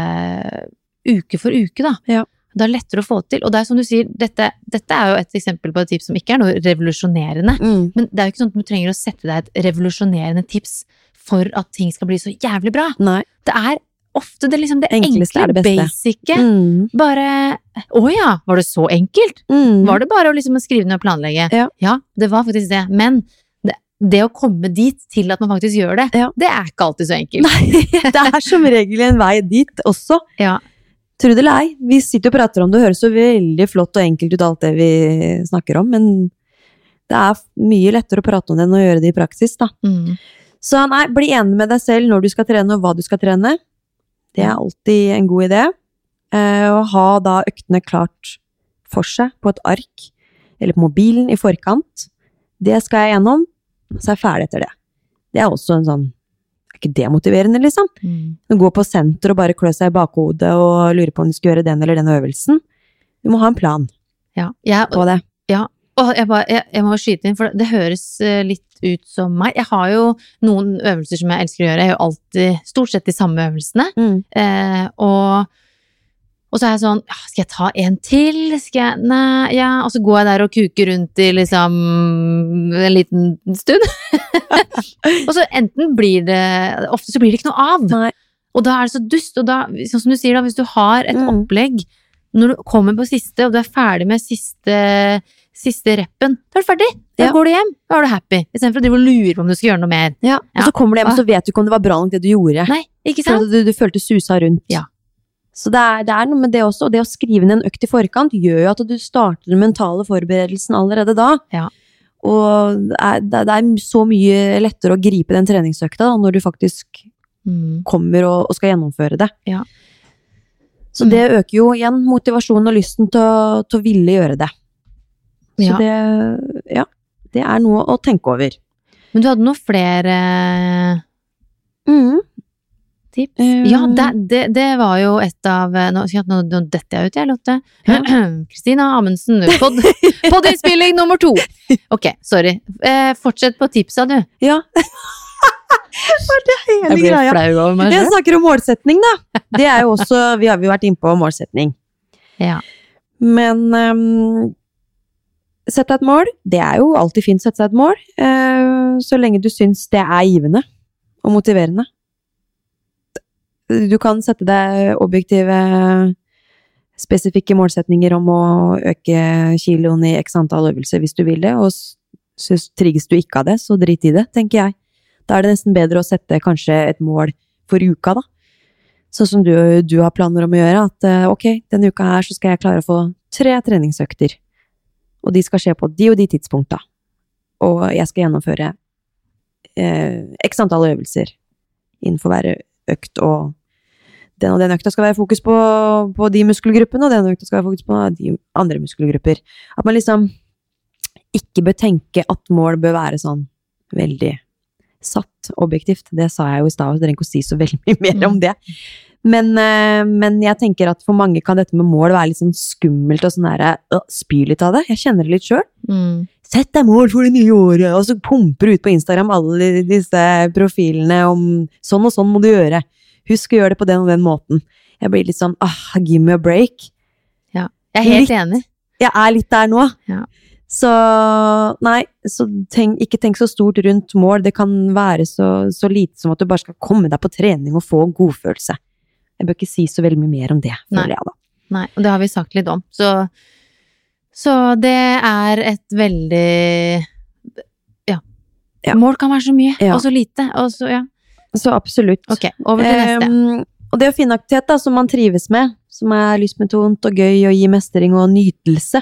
uke for uke, da. Ja. Det er lettere å få til. Og det er som du sier, dette, dette er jo et eksempel på et tips som ikke er noe revolusjonerende. Mm. Men det er jo ikke sånn at du trenger å sette deg et revolusjonerende tips for at ting skal bli så jævlig bra. Nei. Det er ofte det, liksom, det Enkleste enkle, er det beste. basice. Mm. Bare Å ja, var det så enkelt? Mm. Var det bare å liksom skrive ned og planlegge? Ja. det var faktisk det. Men det, det å komme dit til at man faktisk gjør det, Ja. det er ikke alltid så enkelt. Nei, det er som regel en vei dit også. Ja. Tro det eller ei, vi sitter og prater om det, det høres så veldig flott og enkelt ut alt det vi snakker om, men det er mye lettere å prate om det enn å gjøre det i praksis, da. Mm. Så nei, bli enig med deg selv når du skal trene og hva du skal trene. Det er alltid en god idé. Eh, å ha da øktene klart for seg på et ark, eller på mobilen i forkant. Det skal jeg gjennom, så er jeg ferdig etter det. Det er også en sånn, er ikke det motiverende, liksom? Mm. Å gå på senter og bare klø seg i bakhodet og lure på om du skal gjøre den eller den øvelsen. Du må ha en plan Ja. Jeg, på det. og jeg, bare, jeg, jeg må skyte inn, for det høres eh, litt ut som meg. Jeg har jo noen øvelser som jeg elsker å gjøre. Jeg gjør alltid stort sett de samme øvelsene. Mm. Eh, og, og så er jeg sånn, ja, skal jeg ta en til? Skal jeg, nei, ja. Og så går jeg der og kuker rundt i liksom en liten stund. Og så enten blir det, ofte så blir det ikke noe av. Nei. Og da er det så dust, og da, sånn som du sier da, hvis du har et Mm. opplegg, når du kommer på siste, og du er ferdig med siste, siste reppen, da er du ferdig. Da Ja. går du hjem, da er du happy. I stedet for å drive og lure på om du skal gjøre noe mer. Ja, og Ja. så kommer du hjem, og så vet du ikke om det var bra nok det du gjorde. Nei, ikke For sant? at du, du følte susa rundt. Ja. Så det er, det er noe med det også, og det å skrive ned en økt i forkant gjør jo at du starter den mentale forberedelsen allerede da. Ja. Og det er, det det er så mye lettere å gripe den treningsøkta da, når du faktisk Mm. kommer og, og skal gjennomføre det. Ja. Så det øker jo igjen motivasjonen og lysten til å, til å ville gjøre det. Så Ja. det, ja, det er noe å tenke over. Men du hadde noen flere Mm. tips? Um, Ja, det, det, det var jo et av Nå, nå, nå detter jeg ut, jeg, Lotte. Kristina Amundsen, pod, podinnspilling nummer to. Ok, sorry. Eh, fortsett på tipsa, du. Ja. Var det hele Jeg blir greia? flau over meg Jeg selv. snakker om målsetning, da. Det er jo også, vi har jo vært inne på målsetning. Ja. Men um, sett deg et mål. Det er jo alltid fint å sette seg et mål, uh, så lenge du syns det er givende og motiverende. Du kan sette deg objektive, spesifikke målsetninger om å øke kiloen i x antall øvelser hvis du vil det, og så trigges du ikke av det, så drit i det, tenker jeg. Da er det nesten bedre å sette kanskje et mål for uka, da. Sånn som du, du har planer om å gjøre, at uh, ok, denne uka her så skal jeg klare å få tre treningsøkter, og de skal skje på de og de tidspunkta, og jeg skal gjennomføre eh, x antall øvelser innenfor hver økt, og den og den økta skal være fokus på, på de muskelgruppene, og den økta skal være fokus på de andre muskelgrupper. At man liksom ikke bør tenke at mål bør være sånn veldig satt objektivt. Det sa jeg jo i stad, så dere trenger ikke å si så veldig mye mer om det. Men, eh, men jeg tenker at for mange kan dette med mål være litt sånn skummelt og sånn der, øh, spy litt av det. Jeg kjenner det litt selv. Mm. Sett deg mål for det nye året, og så pumper du ut på Instagram alle disse profilene om sånn og sånn må du gjøre. Husk å gjøre det på den og den måten. Jeg blir litt sånn, ah, give me a break. Ja. Jeg er helt Litt. enig. Jeg er litt der nå. Ja. Så nei, så tenk, ikke tenk så stort rundt mål. Det kan være så, så lite som at du bare skal komme deg på trening og få en godfølelse. Jeg bør ikke si så veldig mye mer om det, føler jeg da. Nei, og det har vi sagt litt om. Så, så det er et veldig ja. Ja. Mål kan være så mye, Ja. og så lite. Og så, ja. Så absolutt. Ok, over til neste. Um, og det å finne aktivitet da, som man trives med, som er lystbetont og gøy og gir mestring og nytelse.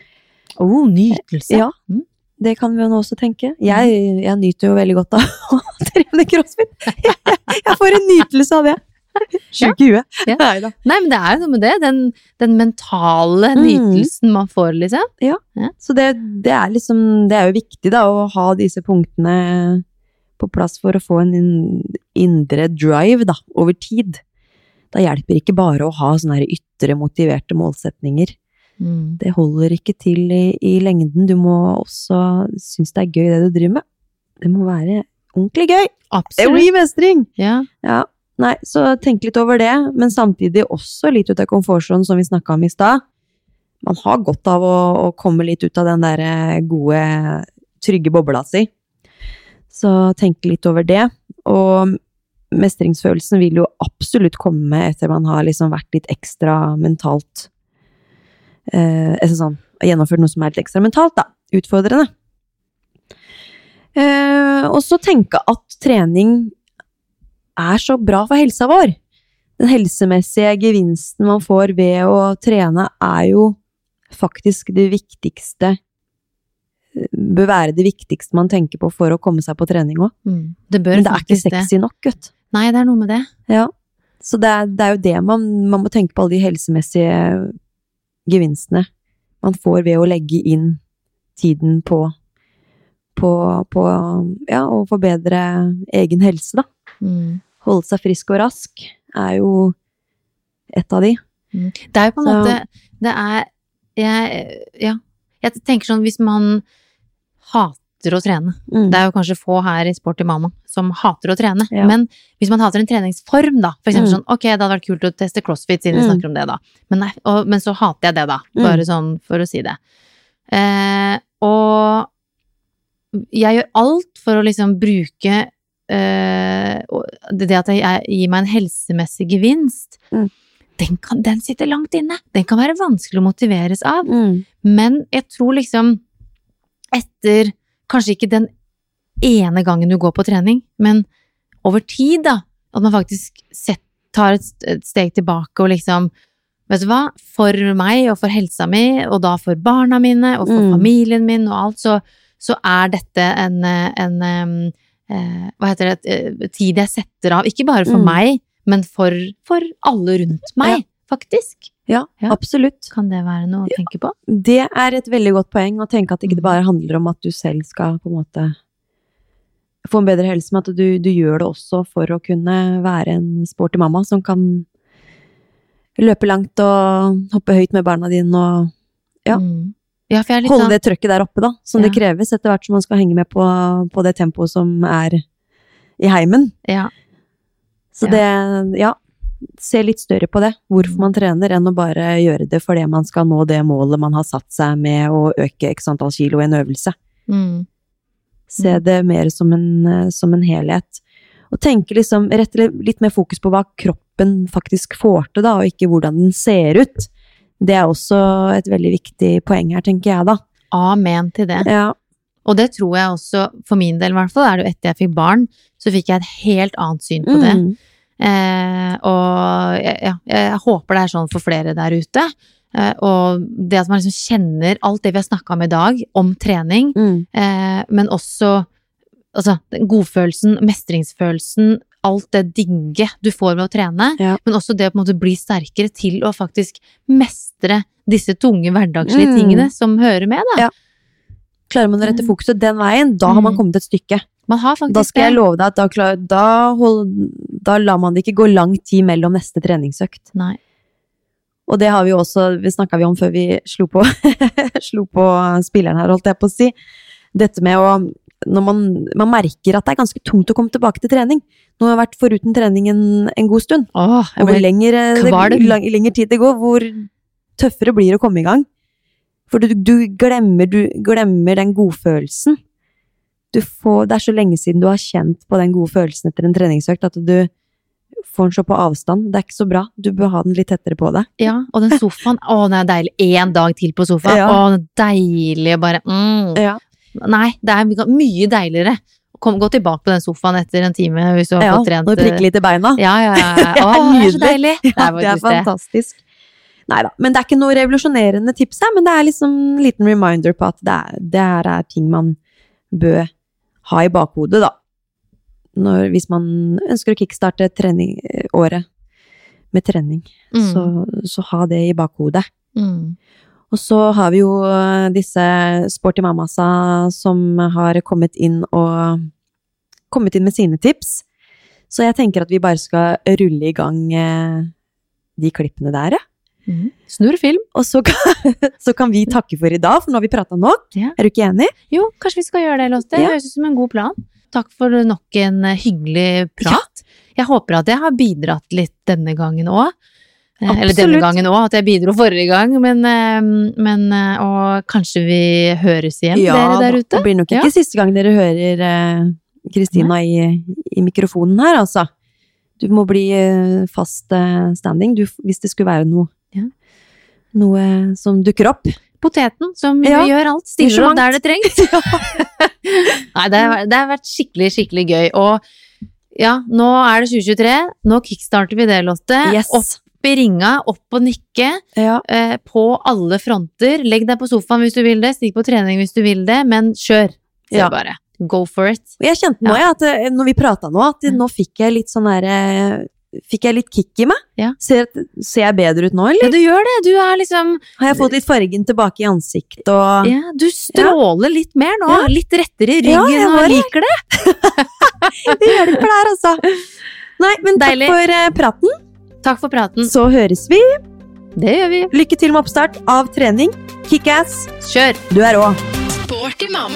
Oh, nytelse. Ja, Mm. det kan vi jo nå også tenke. Jeg, jeg nyter jo veldig godt av å trene crossfit. Jeg får en nytelse av det. Sjuk i huet. Ja. Neida. Nei, men det er jo noe med det. Den, den mentale Mm. nytelsen man får, liksom. Så det, det er liksom, det er jo viktig da, å ha disse punktene på plass for å få en in- indre drive da, over tid. Da hjelper ikke bare å ha sånne her ytre motiverte målsetninger. Mm. Det holder ikke til i, i lengden. Du må også synes det er gøy det du driver med. Det må være ordentlig gøy. Det Absolutt. blir mestring. Ja. Ja, nei, så tenk litt over det, men samtidig også litt ut av komfortsonen som vi snakket om i stad. Man har godt av å, å komme litt ut av den der gode, trygge bobla si. Så tenk litt over det, og mestringsfølelsen vil jo absolutt komme etter man har liksom vært litt ekstra mentalt, eh, altså sånn, gjennomført noe som er litt ekstra mentalt da, utfordrende. Eh, og så tenke at trening er så bra for helsa vår. Den helsemessige gevinsten man får ved å trene er jo faktisk det viktigste, bør være det viktigste man tenker på for å komme seg på trening også. Mm. Det bør Men det er ikke faktisk det. sexy nok, gutt. Nei, det er noe med det. Ja. Så det er, det er jo det man, man må tenke på, alle de helsemessige gevinstene man får ved å legge inn tiden på, på, på ja, å forbedre egen helse da. Mm. Holde seg frisk og rask er jo et av de. Mm. Det er jo på en Så- måte Det er jeg, ja. Jeg tenker sånn, hvis man hater å trene. Mm. Det er jo kanskje få her i Sport i Mamma som hater å trene. Ja. Men hvis man hater en treningsform, da. For eksempel Mm. sånn, ok, det hadde vært kult å teste crossfit, siden vi Mm. snakker om det, da. Men, nei, og, men så hater jeg det, da. Mm. Bare sånn for å si det. Eh, og jeg gjør alt for å liksom bruke eh, og det at jeg gir meg en helsemessig gevinst. Mm. Den, kan, den sitter langt inne. Den kan være vanskelig å motiveres av. Mm. Men jeg tror liksom etter kanskje ikke den ene gangen du går på trening, men over tid da, at man faktisk set, tar et, et steg tilbake og liksom, vet du hva, for meg og for helsa mi, og da for barna mine og for Mm. familien min og alt, så, så er dette en, en em, eh, hva heter det, eh, tid jeg setter av, ikke bare for Mm. meg, men for, for alle rundt meg, faktisk. Ja, Ja. absolutt. Kan det være noe å tenke på? Det er et veldig godt poeng, å tenke at ikke det bare handler om at du selv skal på en måte få en bedre helse, men at du, du gjør det også for å kunne være en sporty mamma som kan løpe langt og hoppe høyt med barna dine og ja, Mm. Ja, for jeg er litt holde sånn, det trøkket der oppe da, som Ja. det kreves etter hvert som man skal henge med på, på det tempoet som er i heimen. ja, Så det, ja, se litt større på det, hvorfor man trener, enn å bare gjøre det fordi man skal nå det målet man har satt seg med å øke x antall kilo i en øvelse. mm. Se det mer som en, som en helhet. Og tenke liksom, rette litt mer fokus på hva kroppen faktisk får til da, og ikke hvordan den ser ut. Det er også et veldig viktig poeng her, tenker jeg da. Amen til det. Ja, Og det tror jeg også, for min del i hvert fall, er det jo etter jeg fikk barn, så fikk jeg et helt annet syn på det. Mm. Eh, og ja, jeg, jeg håper det er sånn for flere der ute. Eh, og det at man liksom kjenner alt det vi har snakket om i dag, om trening, Mm. eh, men også altså, den godfølelsen, mestringsfølelsen, alt det digge du får ved å trene, Ja. men også det å på en måte bli sterkere til å faktisk mestre disse tunge hverdagslige Mm. tingene som hører med da. Ja. Klarer man å rette fokuset den veien, da har man Mm. kommet et stykke. Man har faktisk Da skal jeg det. love deg at da, klar, da, hold, da lar man det ikke gå lang tid mellom neste treningsøkt. Nei. Og det har vi jo også, det snakket vi om før vi slo på, slo på spilleren her, holdt jeg på å si. Dette med å, når man, man merker at det er ganske tungt å komme tilbake til trening. Nå har jeg vært foruten trening en, en god stund. Åh, jeg Og hvor ble lenger, kvalm. det, lang, lenger tid det går, hvor tøffere blir det å komme i gang. For du, du, glemmer, du glemmer den godfølelsen. Du får, det er så lenge siden du har kjent på den gode følelsen etter en treningsøkt, at du får den så på avstand. Det er ikke så bra. Du bør ha den litt tettere på deg. Ja, og den sofaen, å, den er deilig. En dag til på sofaen. Ja. Å, den er deilig, bare, mm. Ja, Nei, det er my- mye deiligere. Kom, gå tilbake på den sofaen etter en time hvis du har ja fått trent. og prikke litt i beina. Ja, ja, ja. Det er Å, det er så nydelig. deilig. Det Ja, er det er faktisk det. fantastisk. Neida, men det er ikke noe revolusjonerende tips her, men det er liksom en liten reminder på at det, er, det her er ting man bør ha i bakhodet da. Når, hvis man ønsker å kickstarte trening, året med trening, Mm. så, så ha det i bakhodet. Mm. Og så har vi jo disse sporty mamasa som har kommet inn og kommet inn med sine tips. Så jeg tenker at vi bare skal rulle i gang eh, de klippene der, ja. Mm. Snurr film. Og så kan, så kan vi takke for i dag, for nå har vi pratet nok. Ja. Er du ikke enig? Jo, kanskje vi skal gjøre det, Lotte. Det Ja. høres ut som en god plan. Takk for nok en eh, hyggelig prat. Jeg håper at jeg har bidratt litt denne gangen også. Eh, Eller denne Absolutt. gangen også, at jeg bidro forrige gang, men, eh, men eh, og kanskje vi høres igjen, dere der ute. det blir nok ikke Ja. siste gang dere hører eh, Kristina i, i mikrofonen her, altså. Du må bli eh, fast eh, standing, du, hvis det skulle være noe, Ja. noe som dukker opp. Poteten, som Ja, gjør alt, det er så stiller opp mangt. der det trengs. Nei, det har, det har vært skikkelig, skikkelig gøy. Og ja, nå er det tjue tjuetre, nå kickstarter vi det, Lotte. Yes. Opp i ringa, opp og nikke, Ja. eh, på alle fronter. Legg deg på sofaen hvis du vil det, stikk på trening hvis du vil det, men kjør. Kjør Ja. bare. Go for it. Og jeg kjente nå, ja, at eh, når vi pratet nå, at nå fikk jeg litt sånn der, eh, fikk jeg litt kick i meg. Ja. Ser, ser jeg bedre ut nå, Ja, eller? du gjør det. Du er liksom Har jeg fått litt fargen tilbake i ansikt, og... Ja, du stråler litt mer nå. Ja. Litt rettere i Ja, ryggen jeg og var det. liker det. Det hjelper der, altså. Nei, men Deilig. takk for eh, praten. Takk for praten. Så høres vi. Det gjør vi. Lykke til med oppstart av trening. Kick-ass. Kjør. Du er rå. Sporty mamma.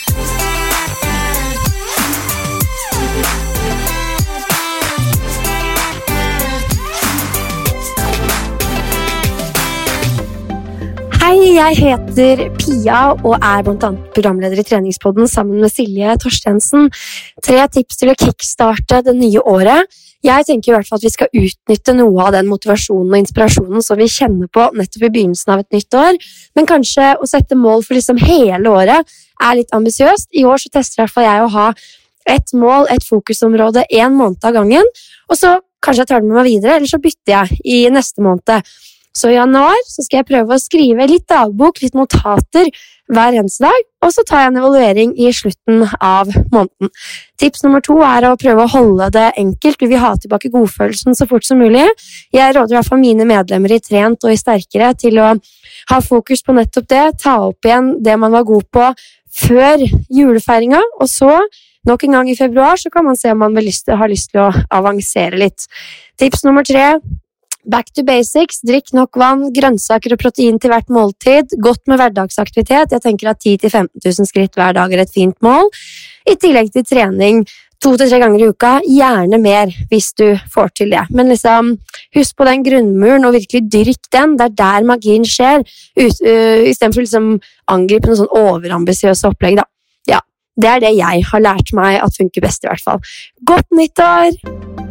Hei, jeg heter Pia og er blant annet programleder i treningspodden sammen med Silje Torstensen. Tre tips til å kickstarte det nye året. Jeg tenker i hvert fall at vi skal utnytte noe av den motivasjonen og inspirasjonen som vi kjenner på nettopp i begynnelsen av et nytt år. Men kanskje å sette mål for liksom hele året er litt ambisiøst. I år så tester i hvert fall jeg å ha et mål, et fokusområde, en måned av gangen. Og så kanskje jeg tar det med meg videre, eller så bytter jeg i neste måned. Så i januar så skal jeg prøve å skrive litt dagbok, litt notater, hver eneste dag, og så tar jeg en evaluering i slutten av måneden. Tips nummer to er å prøve å holde det enkelt. Vi vil ha tilbake godfølelsen så fort som mulig. Jeg råder i hvert fall mine medlemmer i Trent og i Sterkere til å ha fokus på nettopp det, ta opp igjen det man var god på før julefeiringa, og så nok en gang i februar så kan man se om man har lyst til å avansere litt. Tips nummer tre, back to basics, drikk nok vann, grønnsaker og protein til hvert måltid, godt med hverdagsaktivitet. Jeg tenker at ti til femten tusen skritt hver dag er et fint mål. I tillegg til trening to til tre ganger i uka, gjerne mer hvis du får til det. Men liksom, husk på den grunnmuren og virkelig dyrk den, det er der magien skjer, ut, uh, i stedet for å liksom angripe noen sånn overambisiøse opplegg da. Ja, det er det jeg har lært meg at funker best i hvert fall. Godt nyttår!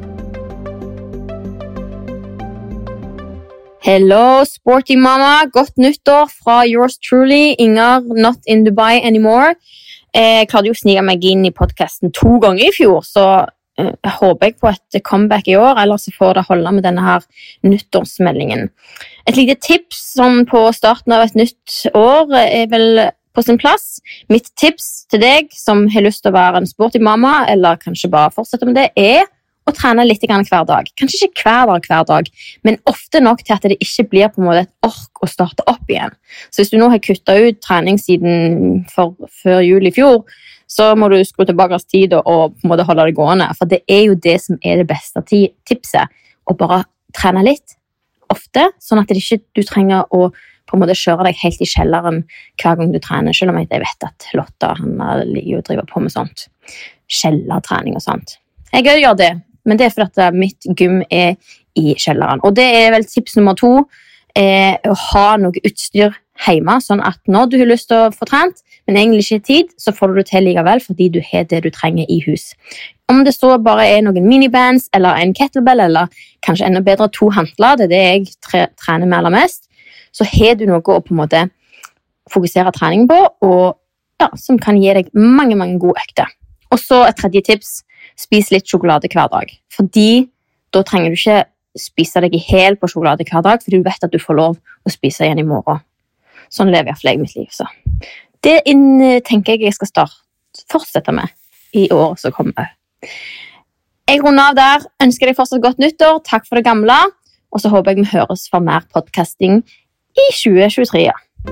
Hello, sporty mama. Godt nyttår fra yours truly, Inger, not in Dubai anymore. Jeg klarte jo å snige meg inn i podcasten to ganger i fjor, så jeg håper jeg på et comeback i år, eller så får det holde med denne her nyttårsmeldingen. Et lite tips som på starten av et nytt år er vel på sin plass. Mitt tips til deg som har lyst til å være en sporty mamma, eller kanskje bare fortsette med det, er å trene litt grann hver dag. Kanskje ikke hver dag hver dag, men ofte nok til at det ikke blir på en måte et ork å starte opp igjen. Så hvis du nå har kuttet ut trening siden for, før jul i fjor, så må du skru tilbake tid og, og på en måte holde det gående, for det er jo det som er det beste tipset, å bare trene litt ofte, sånn at det ikke, du trenger å på en måte kjøre deg helt i kjelleren hver gang du trener, selv om jeg vet at Lotta han liker å drive på med sånt, kjellertrening og sånt. Jeg gjør det, men det er fordi at mitt gym er i kjelleren. Og det er vel tips nummer to, eh, å ha noe utstyr hjemme, sånn at når du har lyst til å få trent, men egentlig ikke tid, så får du det til likevel, fordi du har det du trenger i hus. Om det så bare er noen minibands, eller en kettlebell, eller kanskje enda bedre to hantler, det er det jeg tre- trener med aller mest, så har du noe å på en måte fokusere trening på, og ja, som kan gi deg mange, mange gode økter. Og så et tredje tips, spis litt sjokolade hver dag, fordi da trenger du ikke spise deg i hel på sjokolade hver dag, fordi du vet at du får lov å spise igjen i morgen. Sånn lever jeg for deg i mitt liv. Så. Det inn, tenker jeg jeg skal starte, fortsette med i år som kommer. Jeg runder av der, ønsker deg fortsatt godt nyttår, takk for det gamle, og så håper jeg vi høres for mer podcasting i tjue tjuetre.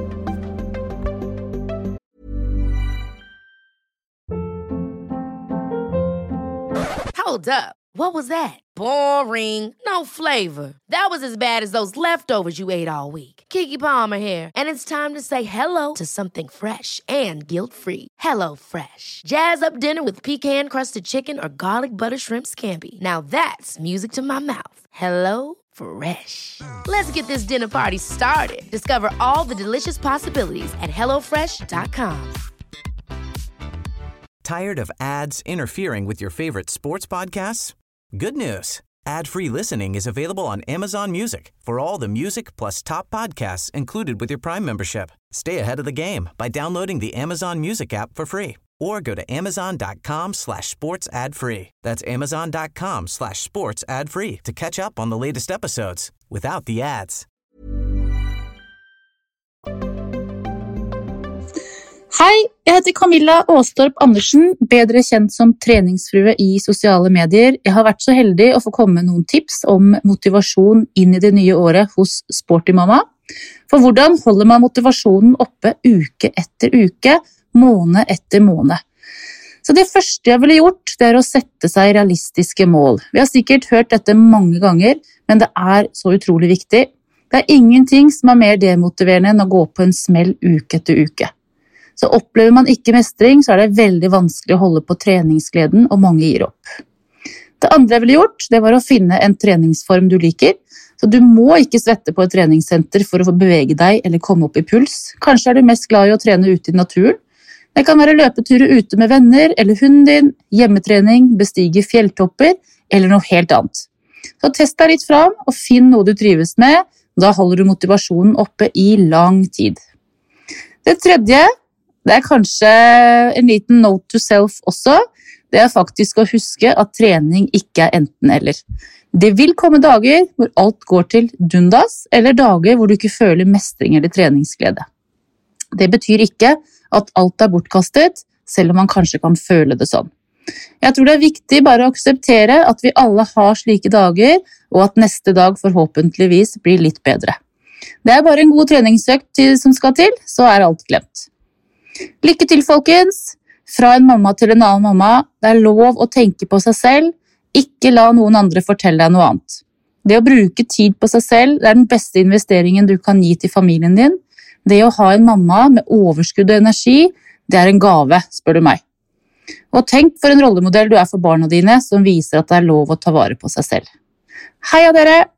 Hold up. What was that? Boring. No flavor. That was as bad as those leftovers you ate all week. Keke Palmer here, and it's time to say hello to something fresh and guilt-free. Hello Fresh. Jazz up dinner with pecan-crusted chicken or garlic butter shrimp scampi. Now that's music to my mouth. Hello Fresh. Let's get this dinner party started. Discover all the delicious possibilities at hello fresh dot com. Tired of ads interfering with your favorite sports podcasts? Good news. Ad-free listening is available on Amazon Music for all the music plus top podcasts included with your Prime membership. Stay ahead of the game by downloading the Amazon Music app for free or go to amazon.com slash sports ad free. That's amazon.com slash sports ad free to catch up on the latest episodes without the ads. Hei, jeg heter Camilla Aastorp Andersen, bedre kjent som treningsfrue i sosiale medier. Jeg har vært så heldig å få komme med noen tips om motivasjon inn i det nye året hos Sporty Mamma. For hvordan holder man motivasjonen oppe uke etter uke, måned etter måned? Så det første jeg ville gjort, det er å sette seg realistiske mål. Vi har sikkert hørt dette mange ganger, men det er så utrolig viktig. Det er ingenting som er mer demotiverende enn å gå på en smell uke etter uke. Så opplever man ikke mestring, så er det veldig vanskelig å holde på treningsgleden, og mange gir opp. Det andre jeg ville gjort, det var å finne en treningsform du liker. Så du må ikke svette på et treningssenter for å få bevege deg eller komme opp i puls. Kanskje er du mest glad i å trene ute i naturen. Det kan være løpeturer ute med venner eller hunden din, hjemmetrening, bestige fjelltopper eller noe helt annet. Så test deg litt fram og finn noe du trives med. Da holder du motivasjonen oppe i lang tid. Det tredje, det er kanskje en liten note to self også. Det er faktisk å huske at trening ikke er enten eller. Det vil komme dager hvor alt går til dundas, eller dager hvor du ikke føler mestring eller treningsglede. Det betyr ikke at alt er bortkastet, selv om man kanskje kan føle det sånn. Jeg tror det er viktig bare å akseptere at vi alle har slike dager, og at neste dag forhåpentligvis blir litt bedre. Det er bare en god treningsøkt til, som skal til, så er alt glemt. Lykke til, folkens! Fra en mamma til en annen mamma, det er lov å tenke på seg selv, ikke la noen andre fortelle deg noe annet. Det å bruke tid på seg selv det er den beste investeringen du kan gi til familien din. Det å ha en mamma med overskudd og energi, det er en gave, spør du meg. Og tenk for en rollemodell du er for barna dine, som viser at det er lov å ta vare på seg selv. Heia dere!